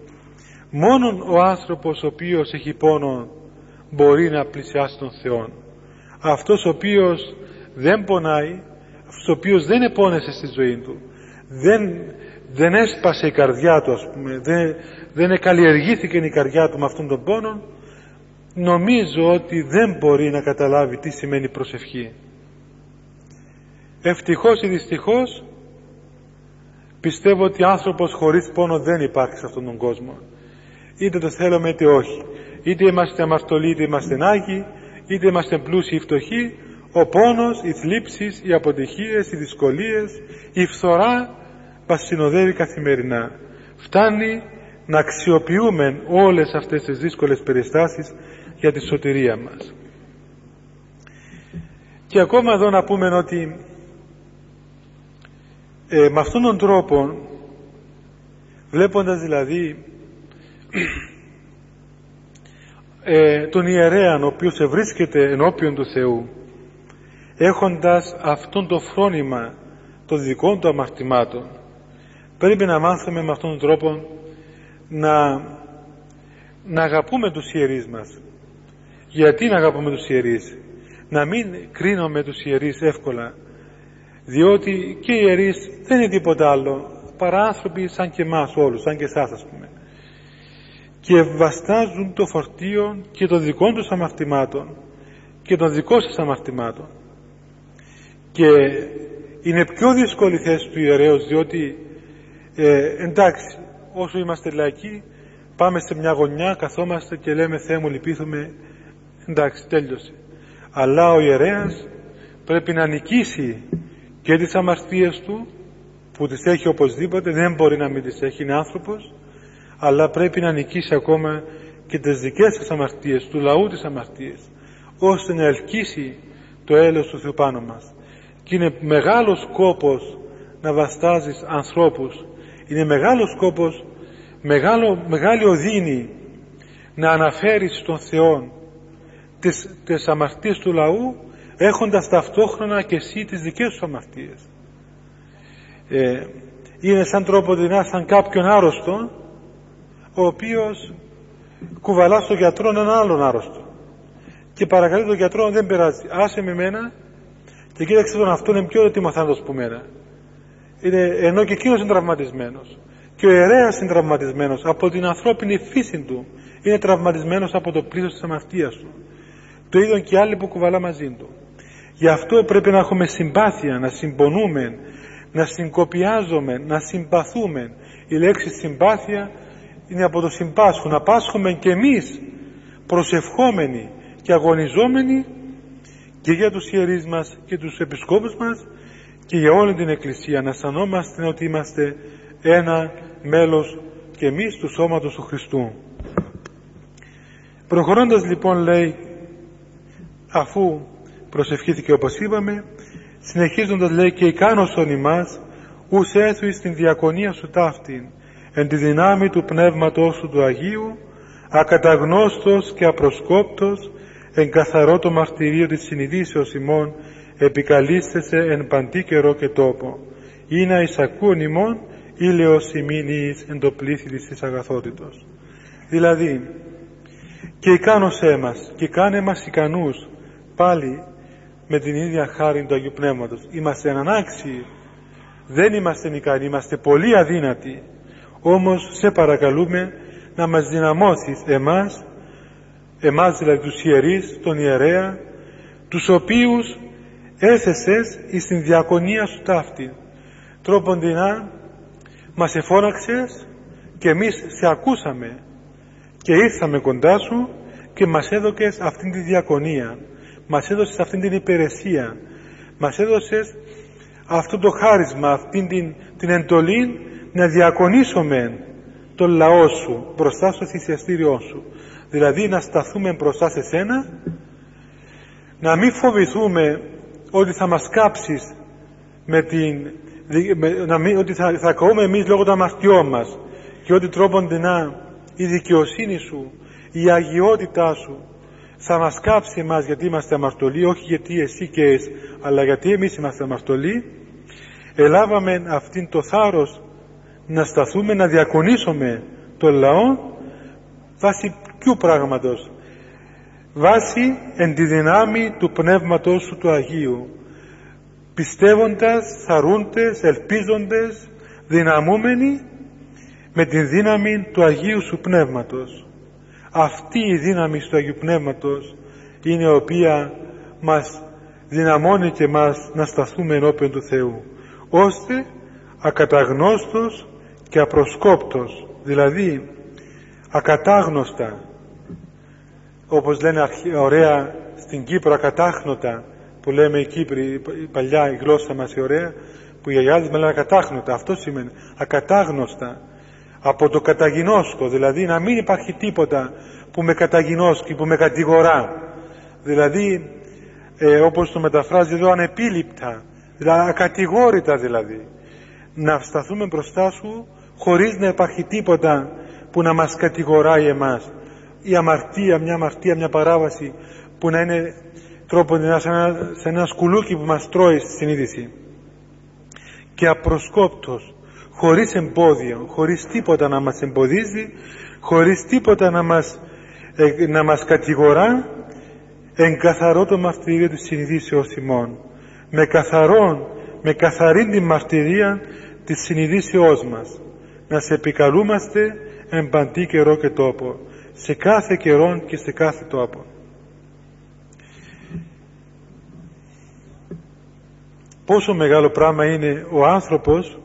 μόνον ο άνθρωπος ο οποίος έχει πόνο μπορεί να πλησιάσει τον Θεό. Αυτός ο οποίος δεν πονάει, αυτός ο οποίος δεν επώνεσε στη ζωή του, δεν έσπασε η καρδιά του, ας πούμε, δεν καλλιεργήθηκε η καρδιά του με αυτόν τον πόνο, νομίζω ότι δεν μπορεί να καταλάβει τι σημαίνει προσευχή. Ευτυχώς ή δυστυχώς πιστεύω ότι άνθρωπος χωρίς πόνο δεν υπάρχει σε αυτόν τον κόσμο. Είτε το θέλουμε είτε όχι. Είτε είμαστε αμαρτωλοί είτε είμαστε άγιοι, είτε είμαστε πλούσιοι ή φτωχοί, ο πόνος, οι θλίψεις, οι αποτυχίες, οι δυσκολίες, η φθορά μας συνοδεύει καθημερινά. Φτάνει να αξιοποιούμε όλες αυτές τις δύσκολες περιστάσεις για τη σωτηρία μας. Και ακόμα εδώ να πούμε ότι με αυτόν τον τρόπο, βλέποντας δηλαδή τον ιερέα ο οποίος ευρίσκεται ενώπιον του Θεού, έχοντας αυτόν το φρόνημα των δικών του αμαρτημάτων, πρέπει να μάθουμε με αυτόν τον τρόπο να αγαπούμε τους ιερείς μας. Γιατί να αγαπούμε τους ιερείς? Να μην κρίνουμε τους ιερείς εύκολα, διότι και οι ιερείς δεν είναι τίποτα άλλο παρά άνθρωποι σαν και εμάς όλους, σαν και εσάς ας πούμε, και βαστάζουν το φορτίο και των δικών τους αμαρτημάτων και των δικών σας αμαρτημάτων, και είναι πιο δύσκολη η θέση του ιερέως, διότι εντάξει, όσο είμαστε λαϊκοί πάμε σε μια γωνιά, καθόμαστε και λέμε Θεέ μου λυπήθουμε, εντάξει τέλειωσε. Αλλά ο ιερέας πρέπει να νικήσει και τις αμαρτίες του, που τις έχει οπωσδήποτε, δεν μπορεί να μην τις έχει, είναι άνθρωπος, αλλά πρέπει να νικήσει ακόμα και τις δικές σας αμαρτίες, του λαού της αμαρτίες, ώστε να ελκύσει το έλεος του Θεού πάνω μας. Και είναι μεγάλος σκόπος να βαστάζεις ανθρώπους, είναι μεγάλος σκόπος, μεγάλη οδύνη να αναφέρεις στον Θεό τις αμαρτίες του λαού, έχοντας ταυτόχρονα και εσύ τις δικές σου αμαρτίες. Είναι σαν τρόπο σαν κάποιον άρρωστο, ο οποίος κουβαλά στον γιατρό έναν άλλον άρρωστο και παρακαλεί τον γιατρό, δεν πειράζει, άσε με μένα και κοίταξε τον αυτόν, είναι πιο έτοιμο θάνατος που μένα. Ενώ και εκείνος είναι τραυματισμένος και ο ιερέας είναι τραυματισμένος από την ανθρώπινη φύση του, είναι τραυματισμένος από το πλήθος της αμαρτίας του, το ίδιο και άλλοι που κουβαλά μαζί του. Γι' αυτό πρέπει να έχουμε συμπάθεια, να συμπονούμε, να συγκοπιάζουμε, να συμπαθούμε. Η λέξη συμπάθεια είναι από το συμπάσχου, να πάσχουμε και εμείς προσευχόμενοι και αγωνιζόμενοι και για τους ιερείς μας και τους επισκόπους μας και για όλη την Εκκλησία, να αισθανόμαστε ότι είμαστε ένα μέλος και εμείς του σώματος του Χριστού. Προχωρώντας λοιπόν, λέει, αφού προσευχήθηκε όπως είπαμε, συνεχίζοντας λέει, και ικάνωσον ημάς ους έθουι στην διακονία σου ταύτην εν τη δυνάμει του Πνεύματος σου του Αγίου, ακαταγνώστος και απροσκόπτος εν καθαρό το μαρτυρίο της συνειδήσεως ημών, επικαλίστεσαι εν παντή καιρό και τόπο, ή να εισακούον ημών ήλαιος ημίνης εν το πλήθη της αγαθότητος. Δηλαδή, και ικάνωσέ μας και κάνε μας ικανούς πάλι με την ίδια χάρη του Αγίου Πνεύματος. Είμαστε ανάξιοι, δεν είμαστε ικανοί, είμαστε πολύ αδύνατοι, όμως σε παρακαλούμε να μας δυναμώσεις εμάς δηλαδή τους ιερείς, τον ιερέα, τους οποίους έθεσες εις την διακονία σου ταύτη. Τρόποντινά μας εφώναξες και εμείς σε ακούσαμε και ήρθαμε κοντά σου και μας έδωκες αυτήν τη διακονία, μας έδωσες αυτήν την υπηρεσία, μας έδωσες αυτό το χάρισμα, αυτήν την εντολή να διακονήσουμε τον λαό σου μπροστά στο θυσιαστήριό σου. Δηλαδή να σταθούμε μπροστά σε σένα, να μην φοβηθούμε ότι θα μας κάψεις ότι θα καούμε εμείς λόγω των αμαρτιών μας και ότι τρόποντινά η δικαιοσύνη σου, η αγιότητά σου θα μας κάψει εμάς γιατί είμαστε αμαρτωλοί, όχι γιατί εσύ καίς, αλλά γιατί εμείς είμαστε αμαρτωλοί. Ελάβαμε αυτήν το θάρρος να σταθούμε, να διακονήσουμε τον λαό βάσει ποιου πράγματος? Βάσει εν τη δυνάμει του Πνεύματος σου του Αγίου, πιστεύοντας, θαρούντες, ελπίζοντες, δυναμούμενοι με την δύναμη του Αγίου σου Πνεύματος. Αυτή η δύναμη του Αγίου Πνεύματος είναι η οποία μας δυναμώνει και μας να σταθούμε ενώπιον του Θεού, ώστε ακαταγνώστος και απροσκόπτος, δηλαδή ακατάγνωστα, όπως λένε ωραία στην Κύπρο, ακατάχνοτα, που λέμε οι Κύπροι, η παλιά η γλώσσα μας η ωραία, που οι γιαγιάδες με λένε ακατάχνοτα, αυτό σημαίνει ακατάγνωστα, από το καταγινώσκω, δηλαδή να μην υπάρχει τίποτα που με καταγινώσκει, που με κατηγορά, δηλαδή όπως το μεταφράζει εδώ, ανεπίληπτα, δηλαδή ακατηγόρητα, δηλαδή να σταθούμε μπροστά σου χωρίς να υπάρχει τίποτα που να μας κατηγοράει εμάς. Η αμαρτία, μια παράβαση που να είναι τρόπον σε ένα σκουλούκι που μας τρώει στη συνείδηση, και απροσκόπτος, χωρίς εμπόδιο, χωρίς τίποτα να μας εμποδίζει, χωρίς τίποτα να μας κατηγορά, εν καθαρό το μαρτυρίο της συνειδήσεως ημών, με καθαρή την μαρτυρία της συνειδήσεώς μας, να σε επικαλούμαστε εν παντή καιρό και τόπο, σε κάθε καιρόν και σε κάθε τόπο. Πόσο μεγάλο πράγμα είναι ο άνθρωπος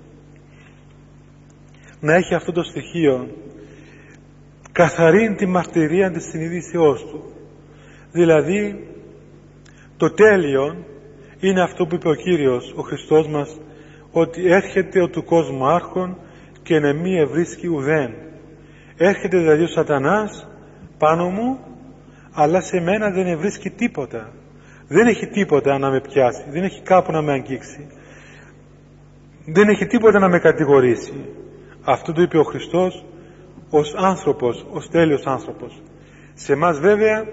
να έχει αυτό το στοιχείο, καθαρή τη μαρτυρία της συνείδησεώς του. Δηλαδή το τέλειο είναι αυτό που είπε ο Κύριος, ο Χριστός μας, ότι έρχεται ο του κόσμου άρχον και εν μη ευρίσκει ουδέν. Έρχεται δηλαδή ο Σατανάς πάνω μου, αλλά σε μένα δεν ευρίσκει τίποτα. Δεν έχει τίποτα να με πιάσει, δεν έχει κάπου να με αγγίξει, δεν έχει τίποτα να με κατηγορήσει. Αυτό το είπε ο Χριστός ως άνθρωπος, ως τέλειος άνθρωπος. Σε εμάς βέβαια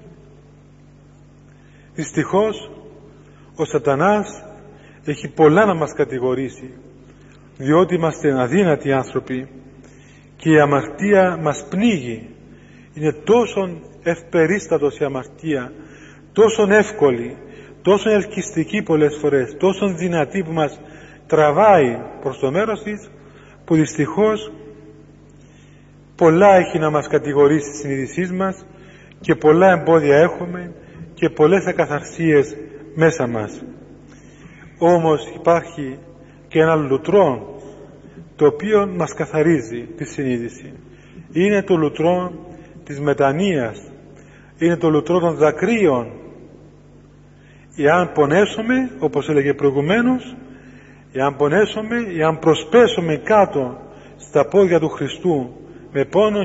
δυστυχώς ο Σατανάς έχει πολλά να μας κατηγορήσει, διότι είμαστε αδύνατοι άνθρωποι και η αμαρτία μας πνίγει. Είναι τόσο ευπερίστατος η αμαρτία, τόσο εύκολη, τόσο ελκυστική πολλές φορές, τόσο δυνατή που μας τραβάει προς το μέρος της, που δυστυχώς πολλά έχει να μας κατηγορήσει στη συνείδησή μας και πολλά εμπόδια έχουμε και πολλές ακαθαρσίες μέσα μας. Όμως υπάρχει και ένα λουτρό το οποίο μας καθαρίζει τη συνείδηση. Είναι το λουτρό της μετανοίας, είναι το λουτρό των δακρύων. Εάν πονέσουμε, όπως έλεγε προηγουμένως, εάν πονέσουμε, εάν προσπέσουμε κάτω στα πόδια του Χριστού με πόνο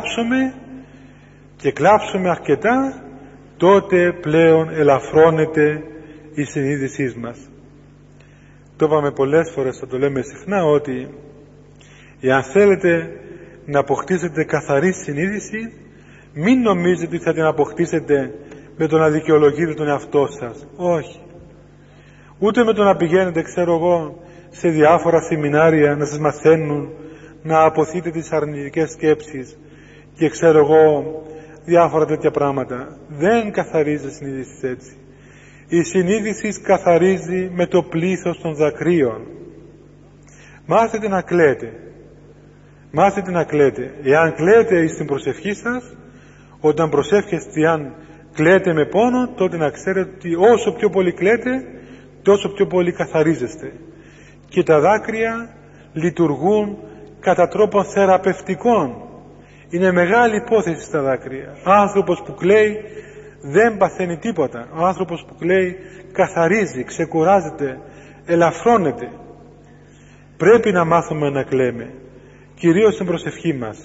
και κλάψουμε αρκετά, τότε πλέον ελαφρώνεται η συνείδησή μας. Το είπαμε πολλές φορές, θα το λέμε συχνά, ότι εάν θέλετε να αποκτήσετε καθαρή συνείδηση, μην νομίζετε ότι θα την αποκτήσετε με το να δικαιολογείτε τον εαυτό σας. Όχι. Ούτε με το να πηγαίνετε, ξέρω εγώ, σε διάφορα σεμινάρια να σας μαθαίνουν να αποθείτε τις αρνητικές σκέψεις και ξέρω εγώ διάφορα τέτοια πράγματα. Δεν καθαρίζει η συνείδηση έτσι. Η συνείδηση καθαρίζει με το πλήθος των δακρύων. Μάθετε να κλαίτε. Μάθετε να κλαίτε. Εάν κλαίτε στην προσευχή σας, όταν προσεύχεστε, αν κλαίτε με πόνο, τότε να ξέρετε ότι όσο πιο πολύ κλαίτε, τόσο πιο πολύ καθαρίζεστε. Και τα δάκρυα λειτουργούν κατά τρόπον θεραπευτικών. Είναι μεγάλη υπόθεση στα δάκρυα. Ο άνθρωπος που κλαίει δεν παθαίνει τίποτα. Ο άνθρωπος που κλαίει καθαρίζει, ξεκουράζεται, ελαφρώνεται. Πρέπει να μάθουμε να κλαίμε, κυρίως στην προσευχή μας.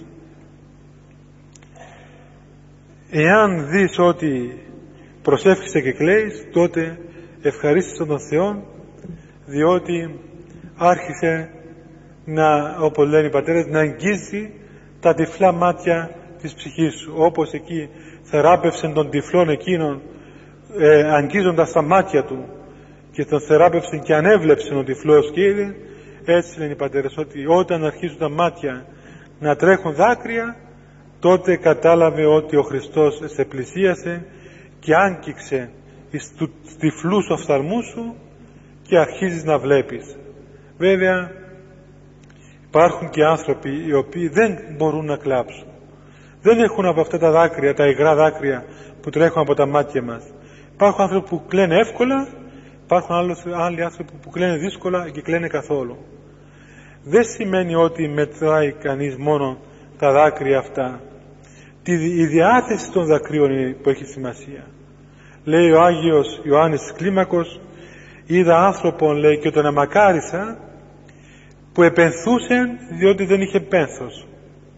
Εάν δεις ότι προσεύχεσαι και κλαίεις, τότε ευχαρίστησε τον Θεό, διότι άρχισε να, όπως λένε οι πατέρες, να αγγίζει τα τυφλά μάτια της ψυχής σου, όπως εκεί θεράπευσε τον τυφλόν εκείνον, αγγίζοντας τα μάτια του, και τον θεράπευσε και ανέβλεψε ο τυφλός και είδε. Έτσι λένε οι πατέρες, ότι όταν αρχίζουν τα μάτια να τρέχουν δάκρυα, τότε κατάλαβε ότι ο Χριστός σε πλησίασε και άγγιξε στους τυφλούς οφθαλμούς σου και αρχίζεις να βλέπεις. Βέβαια υπάρχουν και άνθρωποι οι οποίοι δεν μπορούν να κλάψουν, δεν έχουν από αυτά τα δάκρυα, τα υγρά δάκρυα που τρέχουν από τα μάτια μας. Υπάρχουν άνθρωποι που κλαίνε εύκολα, υπάρχουν άλλοι άνθρωποι που κλαίνε δύσκολα και κλαίνε καθόλου. Δεν σημαίνει ότι μετράει κανείς μόνο τα δάκρυα αυτά. Η διάθεση των δακρύων είναι που έχει σημασία. Λέει ο Άγιος Ιωάννης Κλίμακος, είδα άνθρωπον, λέει, και τον αμακάρισα, που επενθούσε διότι δεν είχε πένθος.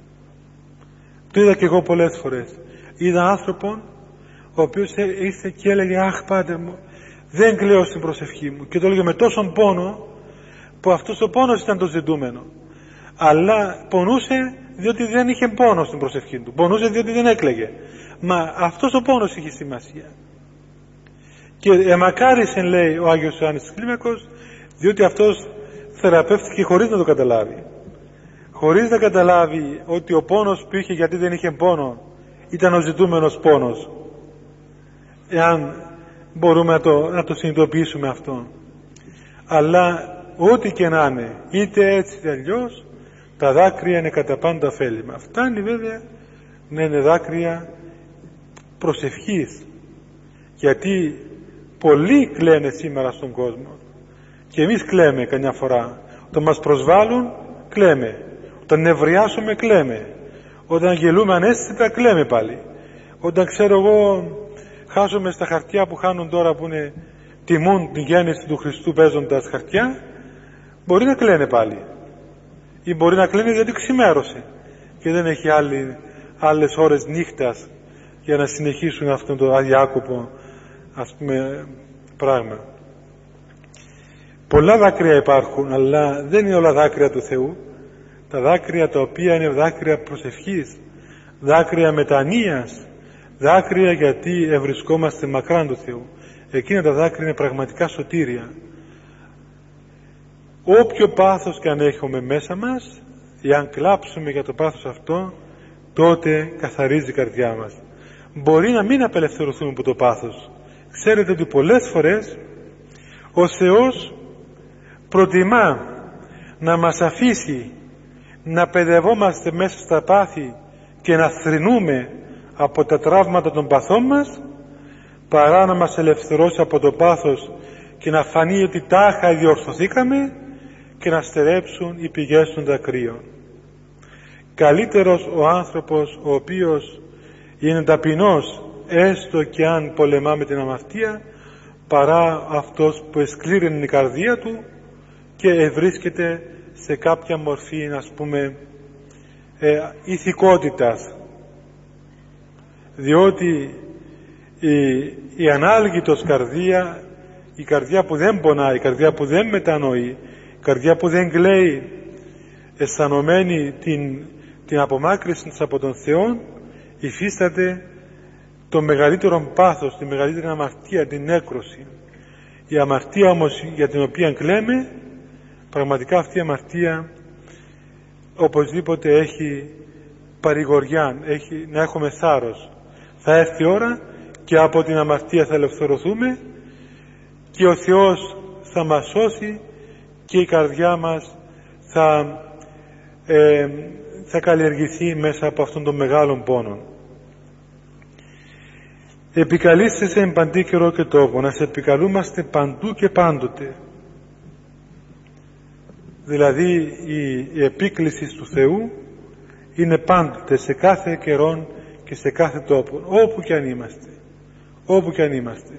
Το είδα και εγώ πολλές φορές. Είδα άνθρωπον ο οποίος ήρθε και έλεγε, αχ Πάτερ μου, δεν κλαίω στην προσευχή μου, και το έλεγε με τόσον πόνο, που αυτός ο πόνος ήταν το ζητούμενο. Αλλά πονούσε διότι δεν είχε πόνο στην προσευχή του, πονούσε διότι δεν έκλαιγε. Μα αυτός ο πόνος είχε σημασία. Και εμακάρισε, λέει ο Άγιος Ιωάννης Κλίμακος, διότι αυτός θεραπεύτηκε χωρίς να το καταλάβει. Χωρίς να καταλάβει ότι ο πόνος που είχε γιατί δεν είχε πόνο ήταν ο ζητούμενος πόνος. Εάν μπορούμε να το συνειδητοποιήσουμε αυτό. Αλλά ό,τι και να είναι, είτε έτσι είτε αλλιώς, τα δάκρυα είναι κατά πάντα ωφέλιμα. Φτάνει βέβαια να είναι δάκρυα προσευχής, γιατί πολλοί κλαίνε σήμερα στον κόσμο και εμείς κλαίμε καμιά φορά. Όταν μας προσβάλλουν κλαίμε, όταν νευριάσουμε κλαίμε, όταν γελούμε ανέστητα κλαίμε πάλι, όταν ξέρω εγώ χάσουμε στα χαρτιά που χάνουν τώρα, που είναι τιμούν την γέννηση του Χριστού παίζοντας χαρτιά, μπορεί να κλαίνε πάλι, ή μπορεί να κλαίνε γιατί ξημέρωσε και δεν έχει άλλες ώρες νύχτας για να συνεχίσουν αυτόν το αδιάκοπο, ας πούμε, πράγμα. Πολλά δάκρυα υπάρχουν, αλλά δεν είναι όλα δάκρυα του Θεού. Τα δάκρυα τα οποία είναι δάκρυα προσευχής, δάκρυα μετανοίας, δάκρυα γιατί ευρισκόμαστε μακράν του Θεού, εκείνα τα δάκρυα είναι πραγματικά σωτήρια. Όποιο πάθος και αν έχουμε μέσα μας, εάν κλάψουμε για το πάθος αυτό, τότε καθαρίζει η καρδιά μας. Μπορεί να μην απελευθερωθούμε από το πάθος. Ξέρετε ότι πολλές φορές ο Θεός προτιμά να μας αφήσει να παιδευόμαστε μέσα στα πάθη και να θρηνούμε από τα τραύματα των παθών μας, παρά να μας ελευθερώσει από το πάθος και να φανεί ότι τάχα διορθωθήκαμε και να στερέψουν οι πηγές των δακρύων. Καλύτερος ο άνθρωπος ο οποίος είναι ταπεινός, έστω και αν πολεμά με την αμαρτία, παρά αυτός που εσκλήρινε η καρδία του και βρίσκεται σε κάποια μορφή, ας πούμε, ηθικότητας. Διότι η ανάλγητος καρδία, η καρδιά που δεν πονάει, η καρδιά που δεν μετανοεί, η καρδιά που δεν κλαίει, αισθανωμένη την απομάκρυνση της από τον Θεό, υφίσταται το μεγαλύτερο πάθος, τη μεγαλύτερη αμαρτία, την νέκρωση. Η αμαρτία όμως για την οποία κλαίμε, πραγματικά αυτή η αμαρτία οπωσδήποτε έχει παρηγοριά, να έχουμε θάρρος. Θα έρθει η ώρα και από την αμαρτία θα ελευθερωθούμε και ο Θεός θα μας σώσει και η καρδιά μας θα καλλιεργηθεί μέσα από αυτόν τον μεγάλο πόνο. Επικαλείστε εν παντή καιρό και τόπο, να σε επικαλούμαστε παντού και πάντοτε. Δηλαδή η επίκληση του Θεού είναι πάντοτε, σε κάθε καιρόν και σε κάθε τόπο, όπου και αν είμαστε, όπου και αν είμαστε.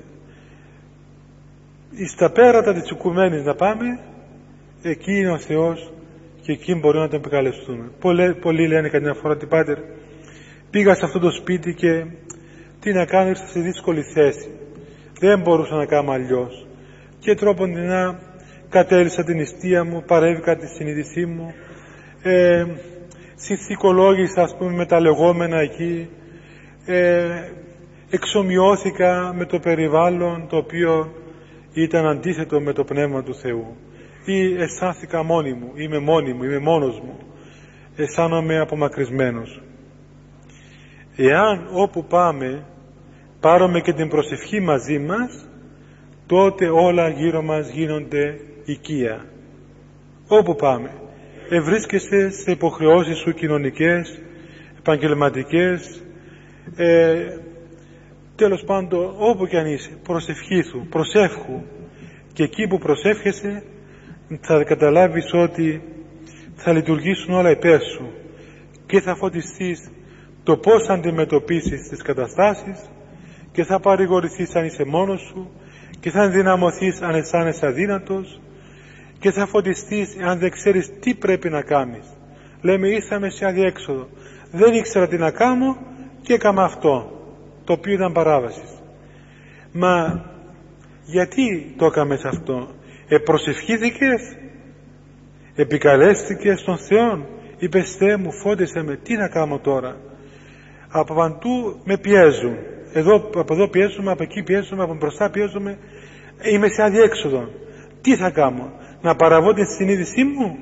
Στα πέρατα της οικουμένης να πάμε, εκεί είναι ο Θεός και εκεί μπορούμε να τον επικαλεστούμε. Πολλοί λένε καμιά φορά ότι πάτερ, πήγα σε αυτό το σπίτι και τι να κάνω, ήρθα σε δύσκολη θέση, δεν μπορούσα να κάνω αλλιώς και τρόποντινά κατέλησα την νηστεία μου, παρέβηκα τη συνείδησή μου, συνθηκολόγησα, ας πούμε, με τα λεγόμενα εκεί, εξομοιώθηκα με το περιβάλλον το οποίο ήταν αντίθετο με το Πνεύμα του Θεού, ή αισθάνθηκα μόνη μου, είμαι μόνος μου, αισθάνομαι απομακρυσμένος. Εάν όπου πάμε πάρουμε και την προσευχή μαζί μας, τότε όλα γύρω μας γίνονται οικία. Όπου πάμε, βρίσκεσαι σε υποχρεώσεις σου κοινωνικές, επαγγελματικές, τέλος πάντων όπου και αν είσαι, προσευχήθου, προσεύχου, και εκεί που προσεύχεσαι θα καταλάβεις ότι θα λειτουργήσουν όλα υπέρ σου και θα φωτιστείς το πώς θα αντιμετωπίσεις τις καταστάσεις και θα παρηγορηθείς αν είσαι μόνος σου και θα ενδυναμωθείς αν αισθάνεσαι αδύνατος και θα φωτιστείς αν δεν ξέρεις τι πρέπει να κάνεις. Λέμε ήρθαμε σε αδιέξοδο, δεν ήξερα τι να κάνω και έκανα αυτό το οποίο ήταν παράβασης. Μα γιατί το έκαμες αυτό? Προσευχήθηκες, επικαλέστηκες τον Θεό, είπες Θεέ μου φώτισε με, τι να κάνω τώρα? Από παντού με πιέζουν, από εδώ πιέζουμε, από εκεί πιέζουμε, από μπροστά πιέζουμε, είμαι σε αδιέξοδο, τι θα κάνω? Να παραβώ την συνείδησή μου?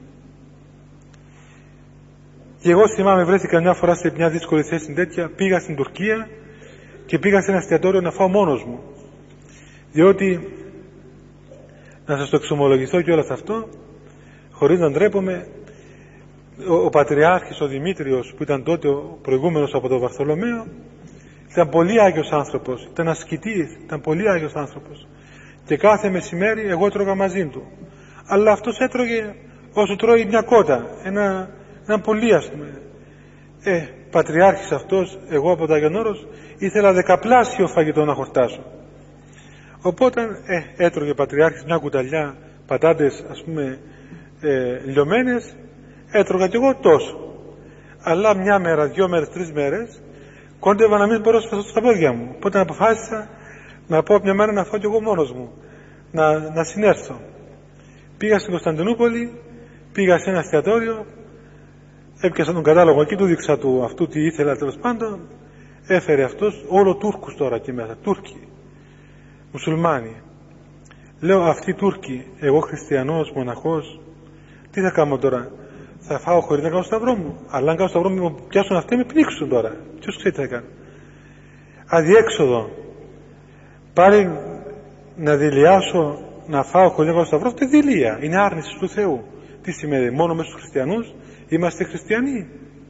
Και εγώ θυμάμαι, βρέθηκα μια φορά σε μια δύσκολη θέση τέτοια, πήγα στην Τουρκία και πήγα σε ένα εστιατόριο να φάω μόνος μου, διότι να σας το εξομολογηθώ και όλα αυτό χωρίς να ντρέπομαι, ο Πατριάρχης ο Δημήτριος που ήταν τότε ο προηγούμενος από τον Βαρθολομαίο ήταν πολύ Άγιος άνθρωπος, ήταν ασκητής, ήταν πολύ Άγιος άνθρωπος και κάθε μεσημέρι εγώ έτρωγα μαζί του, αλλά αυτός έτρωγε όσο τρώει μια κότα, ένα πολύ, ας πούμε. Πατριάρχης αυτός, εγώ από το Άγιον Όρος ήθελα δεκαπλάσιο φαγητό να χορτάσω. Οπότε έτρωγε ο Πατριάρχης μια κουταλιά πατάτες, ας πούμε, λιωμένες, έτρωγα κι εγώ τόσο. Αλλά μια μέρα, 2 μέρες, 3 μέρες κόντευα να μην μπορώ να σπάσω στα πόδια μου. Οπότε αποφάσισα να πω μια μέρα να φάω κι εγώ μόνος μου, να συνέρθω. Πήγα στην Κωνσταντινούπολη, πήγα σε ένα εστιατόριο, έπιασα τον κατάλογο εκεί, του δείξα του αυτού τι ήθελα, τέλος πάντων έφερε αυτός όλο Τούρκους τώρα εκεί μέσα, Τούρκοι, μουσουλμάνοι. Λέω αυτοί οι Τούρκοι, εγώ χριστιανός, μοναχός, τι θα κάνω τώρα? Θα φάω χωρίς να κάνω σταυρό μου? Αλλά αν κάνω σταυρό μου, μου πιάσουν αυτοί, με πνίξουν τώρα. Ποιος ξέρει τι θα κάνω? Αδιέξοδο. Πάλι να δηλιάσω να φάω χωρίς να κάνω σταυρό, αυτή δηλία. Είναι άρνηση του Θεού. Τι σημαίνει? Μόνο με στους χριστιανούς είμαστε χριστιανοί?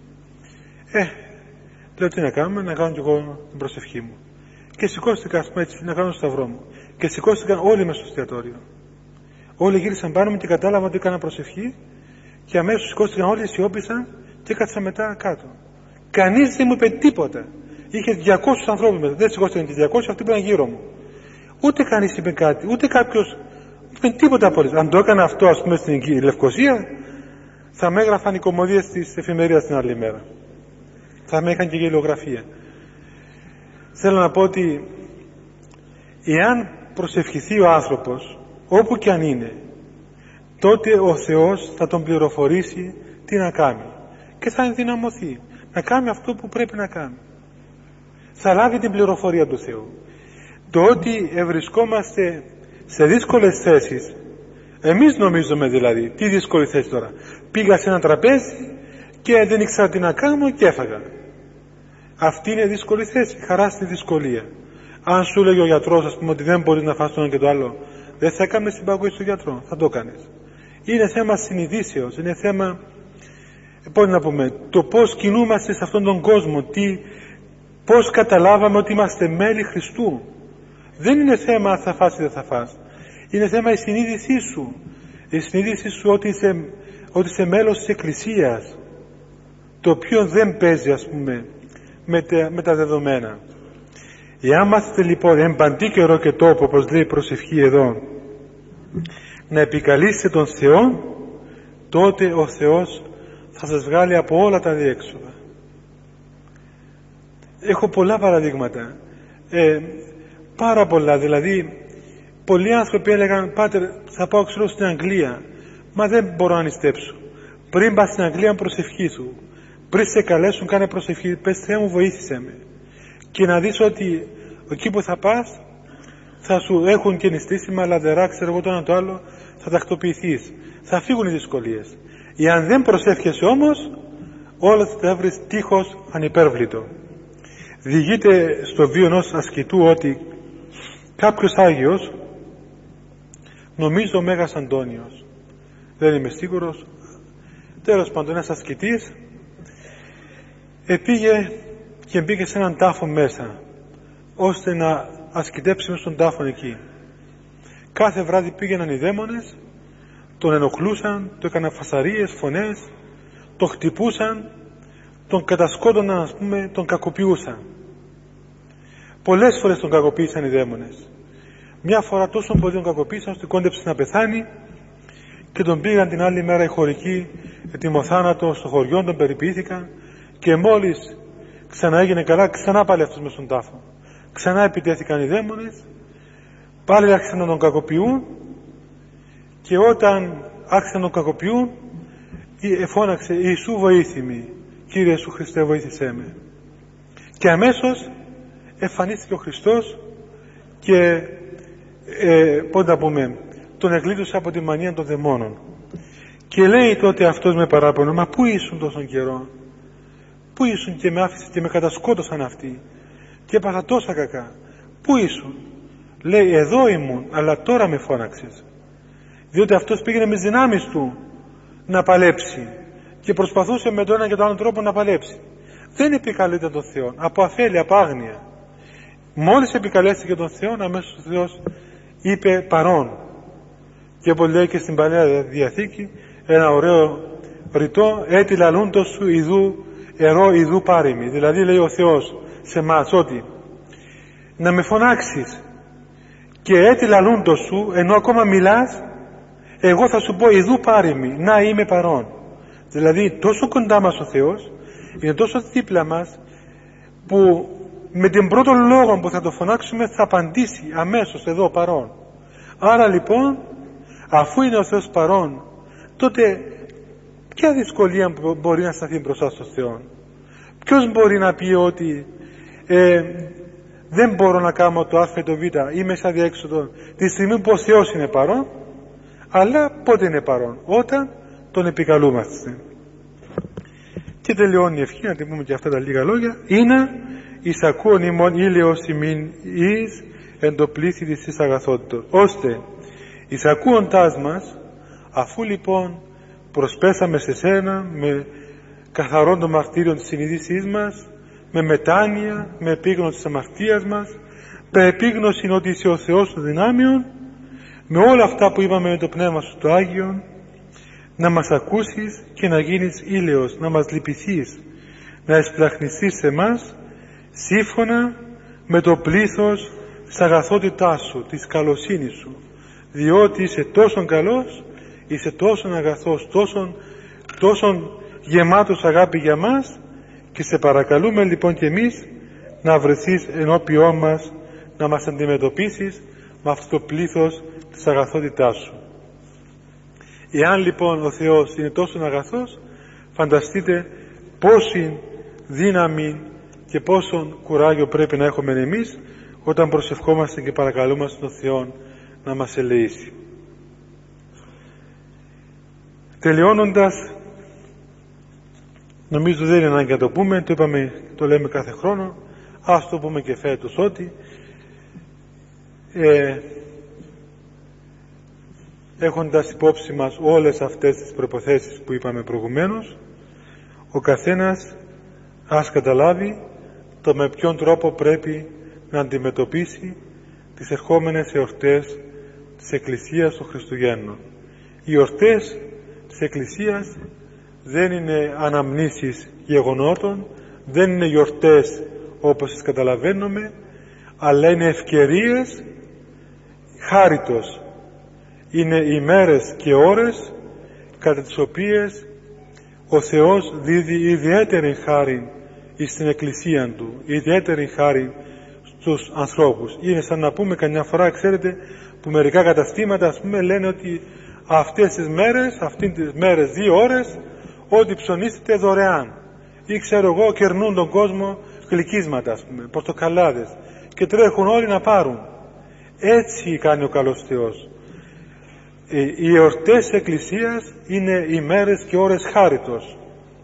Λέω τι να κάνουμε, να κάνω κι εγώ την προσευχή μου. Και σηκώστηκα, ας πούμε έτσι, να κάνω το σταυρό μου. Και σηκώστηκαν όλοι μες στο εστιατόριο. Όλοι γύρισαν πάνω μου και κατάλαβαν ότι έκανα προσευχή και αμέσως σηκώστηκαν όλοι, σιώπησαν και έκατσα μετά κάτω. Κανείς δεν μου είπε τίποτα. Είχε 200 ανθρώπους μετά, δεν σηκώστηκαν και 200, αυτοί ήταν γύρω μου. Ούτε κανείς είπε κάτι, ούτε κάποιος είπε τίποτα απολύτως. Αν το έκανα αυτό, ας πούμε, στην Λευκοσία, θα με έγραφαν οι κωμωδίες της εφημερίδας την άλλη μέρα. Θα με έκανε και γελιογραφία. Θέλω να πω ότι εάν προσευχηθεί ο άνθρωπος, όπου και αν είναι, τότε ο Θεός θα τον πληροφορήσει τι να κάνει και θα ενδυναμωθεί να κάνει αυτό που πρέπει να κάνει. Θα λάβει την πληροφορία του Θεού. Το ότι ευρισκόμαστε σε δύσκολες θέσεις, εμείς νομίζουμε δηλαδή, τι δύσκολη θέση τώρα, πήγα σε ένα τραπέζι και δεν ήξερα τι να κάνω και έφαγα. Αυτή είναι δύσκολη θέση, χαρά στη δυσκολία. Αν σου λέγει ο γιατρός, ας πούμε, ότι δεν μπορείς να φας το ένα και το άλλο, δεν θα έκανες συμπαγωγή στον γιατρό, θα το έκανες. Είναι θέμα συνειδήσεως, είναι θέμα, πώς να πούμε, το πώς κινούμαστε σε αυτόν τον κόσμο, πώς καταλάβαμε ότι είμαστε μέλη Χριστού. Δεν είναι θέμα θα φας ή δεν θα φας. Είναι θέμα η συνείδησή σου. Η συνείδησή σου ότι είσαι μέλος της Εκκλησίας, το οποίο δεν παίζει, ας πούμε, με τα δεδομένα. Εάν μάθετε λοιπόν εν παντή καιρό και τόπο, όπως λέει η προσευχή εδώ, να επικαλείστε τον Θεό, τότε ο Θεός θα σας βγάλει από όλα τα διέξοδα. Έχω πολλά παραδείγματα, πάρα πολλά. Δηλαδή πολλοί άνθρωποι έλεγαν, πάτερ, θα πάω ξέρω στην Αγγλία, μα δεν μπορώ να νηστέψω. Πριν πας στην Αγγλία προσευχήσου, πριν σε καλέσουν κάνε προσευχή, πες Θεέ μου βοήθησέ με, και να δεις ότι εκεί που θα πας θα σου έχουν και νηστήσιμα, λαδερά, ξέρω εγώ το ένα το άλλο, θα τακτοποιηθείς, θα φύγουν οι δυσκολίες. Εάν δεν προσεύχεσαι όμως, όλα θα τα βρεις τείχος ανυπέρβλητο. Διηγείται στο βίο ενός ασκητού ότι κάποιος Άγιος, νομίζω ο Μέγας Αντώνιος, δεν είμαι σίγουρος, τέλος πάντων ένας ασκητής, πήγε και μπήκε σε έναν τάφο μέσα, ώστε να ασκητέψει μες στον τάφο εκεί. Κάθε βράδυ πήγαιναν οι δαίμονες, τον ενοχλούσαν, του έκαναν φασαρίες, φωνές, τον χτυπούσαν, τον κατασκότωναν, ας πούμε, τον κακοποιούσαν. Πολλές φορές τον κακοποίησαν οι δαίμονες. Μια φορά τόσο πολύ τον κακοποίησαν, ώστε κόντεψε να πεθάνει και τον πήγαν την άλλη μέρα οι χωρικοί ετοιμοθάνατο στο χωριό, τον περιποιήθηκαν και μόλις ξανά έγινε καλά, ξανά πάλι αυτός μες στον τάφο. Ξανά επιτέθηκαν οι δαίμονες, πάλι άρχισαν να τον κακοποιούν και όταν άρχισαν να τον κακοποιούν φώναξε Ιησού βοήθημη, Κύριε Ιησού Χριστέ βοήθησέ με. Και αμέσως εμφανίστηκε ο Χριστός και πώς να πούμε, τον εγκλήτωσε από τη μανία των δαιμόνων. Και λέει τότε αυτός με παράπονο, μα πού ήσουν τόσον καιρό, πού ήσουν και με άφησε και με κατασκότωσαν αυτοί και έπαθα τόσα κακά, πού ήσουν? Λέει εδώ ήμουν, αλλά τώρα με φώναξες. Διότι αυτός πήγαινε με τις δυνάμεις του να παλέψει και προσπαθούσε με τον ένα και τον άλλο τρόπο να παλέψει. Δεν επικαλείται τον Θεό, από αφέλεια, από άγνοια. Μόλις επικαλέστηκε τον Θεό, αμέσως ο Θεός είπε παρών. Και όπως λέει και στην Παλαιά Διαθήκη ένα ωραίο ρητό, έτι λαλούντος σου ιδού ερώ ιδού πάρημι. Δηλαδή λέει ο Θεός σε εμάς ότι να με φωνάξεις και έτι λαλούντος σου, ενώ ακόμα μιλάς, εγώ θα σου πω ιδού πάρημι, να είμαι παρών. Δηλαδή τόσο κοντά μας ο Θεός, είναι τόσο δίπλα μας, που με την πρώτο λόγο που θα το φωνάξουμε θα απαντήσει αμέσως εδώ παρών. Άρα λοιπόν, αφού είναι ο Θεός παρών, τότε ποια δυσκολία μπορεί να σταθεί μπροστά στον Θεό? Ποιος μπορεί να πει ότι δεν μπορώ να κάνω το α και το β, είμαι σαν διέξοδο, τη στιγμή που ο Θεός είναι παρών? Αλλά πότε είναι παρών? Όταν τον επικαλούμαστε. Και τελειώνει η ευχή, να την πούμε και αυτά τα λίγα λόγια. Είναι εισακούον ημών ήλαιος ημίν εις εν το πλήθη της αγαθότητος, ώστε εισακούοντάς μας, αφού λοιπόν προσπέσαμε σε σένα με καθαρόν των μαρτύριων της συνείδησής μας, με μετάνοια, με επίγνωση της αμαρτίας μας, με επίγνωση ότι είσαι ο Θεός των δυνάμεων, με όλα αυτά που είπαμε με το Πνεύμα σου το Άγιο, να μας ακούσεις και να γίνεις ήλαιος, να μας λυπηθείς, να εσπλαχνιστείς σε εμάς σύμφωνα με το πλήθος της αγαθότητάς σου, της καλοσύνης σου, διότι είσαι τόσον καλός, είσαι τόσον αγαθός, τόσον γεμάτος αγάπη για μας, και σε παρακαλούμε λοιπόν και εμείς να βρεθείς ενώπιόν μας, να μας αντιμετωπίσεις με αυτό το πλήθος της αγαθότητάς σου. Εάν λοιπόν ο Θεός είναι τόσο αγαθός, φανταστείτε πόση δύναμη και πόσο κουράγιο πρέπει να έχουμε εμείς όταν προσευχόμαστε και παρακαλούμε τον Θεό να μας ελεήσει. Τελειώνοντας, νομίζω δεν είναι ανάγκη να το πούμε, το είπαμε, το λέμε κάθε χρόνο, ας το πούμε και φέτος, ότι έχοντας υπόψη μας όλες αυτές τις προϋποθέσεις που είπαμε προηγουμένως, ο καθένας ας καταλάβει το με ποιον τρόπο πρέπει να αντιμετωπίσει τις ερχόμενες εορτές της Εκκλησίας των Χριστουγέννων. Οι εορτές της Εκκλησίας δεν είναι αναμνήσεις γεγονότων, δεν είναι γιορτές όπως τις καταλαβαίνουμε, αλλά είναι ευκαιρίες χάριτος. Είναι ημέρες και ώρες κατά τις οποίες ο Θεός δίδει ιδιαίτερη χάρη στην Εκκλησία Του, ιδιαίτερη χάρη στους ανθρώπους. Είναι σαν να πούμε καμιά φορά, ξέρετε, που μερικά καταστήματα ας πούμε λένε ότι αυτές τις μέρες 2 ώρες ό,τι ψωνίσετε δωρεάν, ή ξέρω εγώ κερνούν τον κόσμο γλυκίσματα ας πούμε, πορτοκαλάδες, και τρέχουν όλοι να πάρουν. Έτσι κάνει ο καλός Θεός. Οι εορτές της Εκκλησίας είναι ημέρες και ώρες χάριτος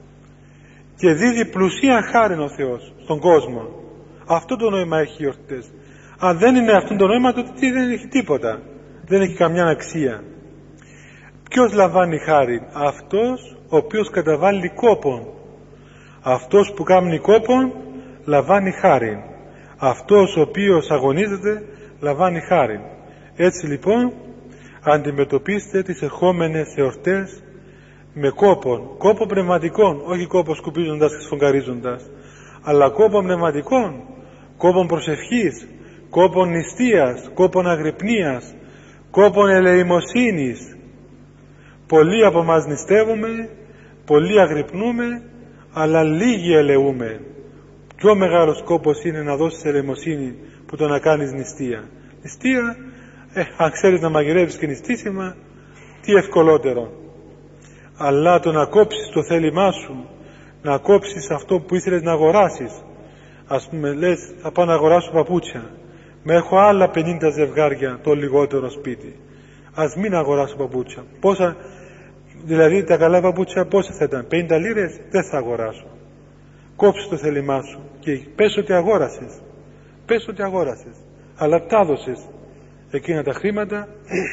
και δίδει πλουσία χάριν ο Θεός στον κόσμο. Αυτό το νόημα έχει οι εορτές. Αν δεν είναι αυτό το νόημα, τότε δεν έχει τίποτα, δεν έχει καμιά αξία. Ποιος λαμβάνει χάριν? Αυτός ο οποίος καταβάλει κόπον. Αυτός που κάνει κόπον λαμβάνει χάριν. Αυτός ο οποίος αγωνίζεται λαμβάνει χάριν. Έτσι λοιπόν αντιμετωπίστε τις ερχόμενες εορτές με κόπο πνευματικών, όχι κόπο σκουπίζοντας και σφογγαρίζοντας, αλλά κόπο πνευματικών, κόπο προσευχής, κόπο νηστείας, κόπο αγρυπνίας, κόπο ελεημοσύνης. Πολλοί από μας νηστεύουμε, πολλοί αγρυπνούμε, αλλά λίγοι ελεούμε. Πιο μεγάλος κόπος είναι να δώσεις ελεημοσύνη που το να κάνεις νηστεία. Νηστεία, αν ξέρεις να μαγειρεύεις και νηστήσιμα, τι ευκολότερο. Αλλά το να κόψεις το θέλημά σου, να κόψεις αυτό που ήθελες να αγοράσεις. Ας πούμε λες θα πάω να αγοράσω παπούτσια, με έχω άλλα 50 ζευγάρια το λιγότερο σπίτι, ας μην αγοράσω παπούτσια. Πόσα, δηλαδή τα καλά παπούτσια πόσα θα ήταν? 50 λίρες? Δεν θα αγοράσω. Κόψε το θέλημά σου και πες ότι αγόρασες, πες ότι αγόρασες, αλλά τα δώσες εκείνα τα χρήματα,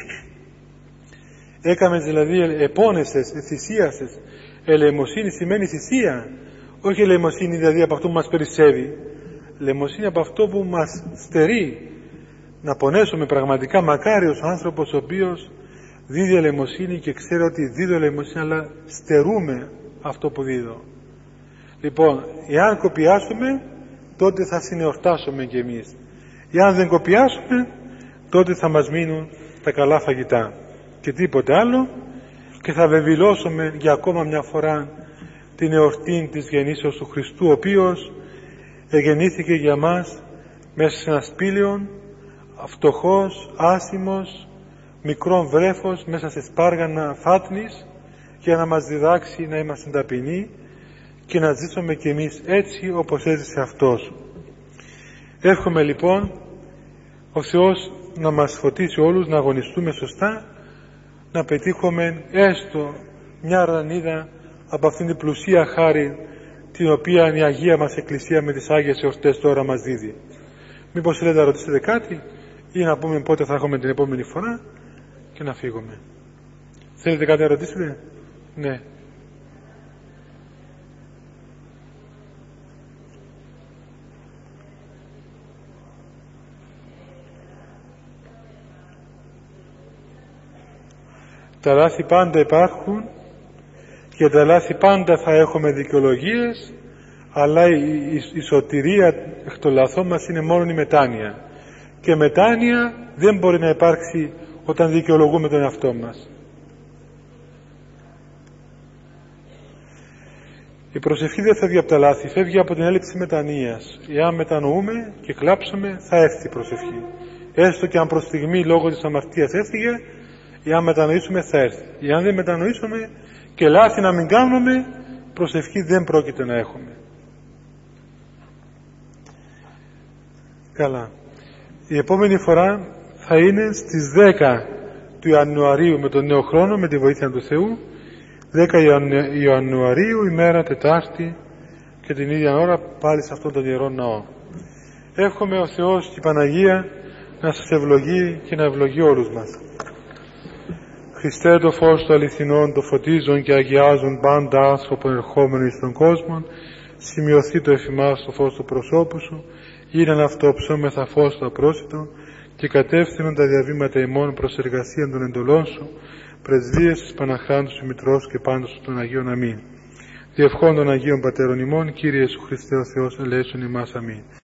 έκαμες δηλαδή, επώνεσες, θυσίασες. Ελεημοσύνη σημαίνει θυσία, όχι ελεημοσύνη δηλαδή από αυτό που μας περισσεύει, ελεημοσύνη από αυτό που μας στερεί. Να πονέσουμε πραγματικά, μακάριος ο άνθρωπος ο οποίος δίδει ελεημοσύνη και ξέρει ότι δίδω ελεημοσύνη, αλλά στερούμε αυτό που δίδω. Λοιπόν, εάν κοπιάσουμε, τότε θα συνεορτάσουμε κι εμείς. Εάν δεν κοπιάσουμε, τότε θα μας μείνουν τα καλά φαγητά και τίποτε άλλο, και θα βεβηλώσουμε για ακόμα μια φορά την εορτή της γεννήσεως του Χριστού, ο οποίος εγεννήθηκε για μας μέσα σε ένα σπήλαιο, φτωχός, άσημος, μικρό βρέφος μέσα σε σπάργανα φάτνης, για να μας διδάξει να είμαστε ταπεινοί και να ζήσουμε κι εμείς έτσι όπως έζησε Αυτός. Εύχομαι λοιπόν ο Θεός να μας φωτίσει όλους, να αγωνιστούμε σωστά, να πετύχουμε έστω μια ρανίδα από αυτήν την πλουσία χάρη την οποία η Αγία μας Εκκλησία με τις Άγιες εορτές τώρα μας δίδει. Μήπως θέλετε να ρωτήσετε κάτι ή να πούμε πότε θα έχουμε την επόμενη φορά και να φύγουμε? Θέλετε κάτι να ρωτήσετε? Ναι. Τα λάθη πάντα υπάρχουν και τα λάθη πάντα θα έχουμε δικαιολογίες, αλλά η σωτηρία εκ των λαθών μας είναι μόνο η μετάνοια, και μετάνοια δεν μπορεί να υπάρξει όταν δικαιολογούμε τον εαυτό μας. Η προσευχή δεν φεύγει από τα λάθη, φεύγει από την έλλειψη μετανοίας. Εάν μετανοούμε και κλάψουμε, θα έρθει η προσευχή. Έστω και αν προς στιγμή λόγω της αμαρτίας έφυγε, εάν μετανοήσουμε θα έρθει. Εάν δεν μετανοήσουμε και λάθη να μην κάνουμε, προσευχή δεν πρόκειται να έχουμε. Καλά. Η επόμενη φορά θα είναι στις 10 του Ιανουαρίου με τον νέο χρόνο, με τη βοήθεια του Θεού. 10 Ιανουαρίου, ημέρα Τετάρτη, και την ίδια ώρα πάλι σε αυτόν τον Ιερό Ναό. Εύχομαι ο Θεός και η Παναγία να σας ευλογεί και να ευλογεί όλους μας. Χριστέ, το φως του αληθινών, το φωτίζουν και αγιάζουν πάντα άνθρωπον ερχόμενο εις τον κόσμο, σημειωθεί το εφημάς το φως του προσώπου σου, είναι αυτό ψώμεθα φως το απρόσιτο, και κατεύθυνον τα διαβήματα ημών προς εργασία των εντολών σου, πρεσβείες της Παναχράντου σου Μητρός και πάντως των Αγίων. Αμήν. Διευχών των Αγίων Πατέρων ημών, Κύριε Ιησού Χριστέ ο Θεός, ελέησον ημάς. Αμήν.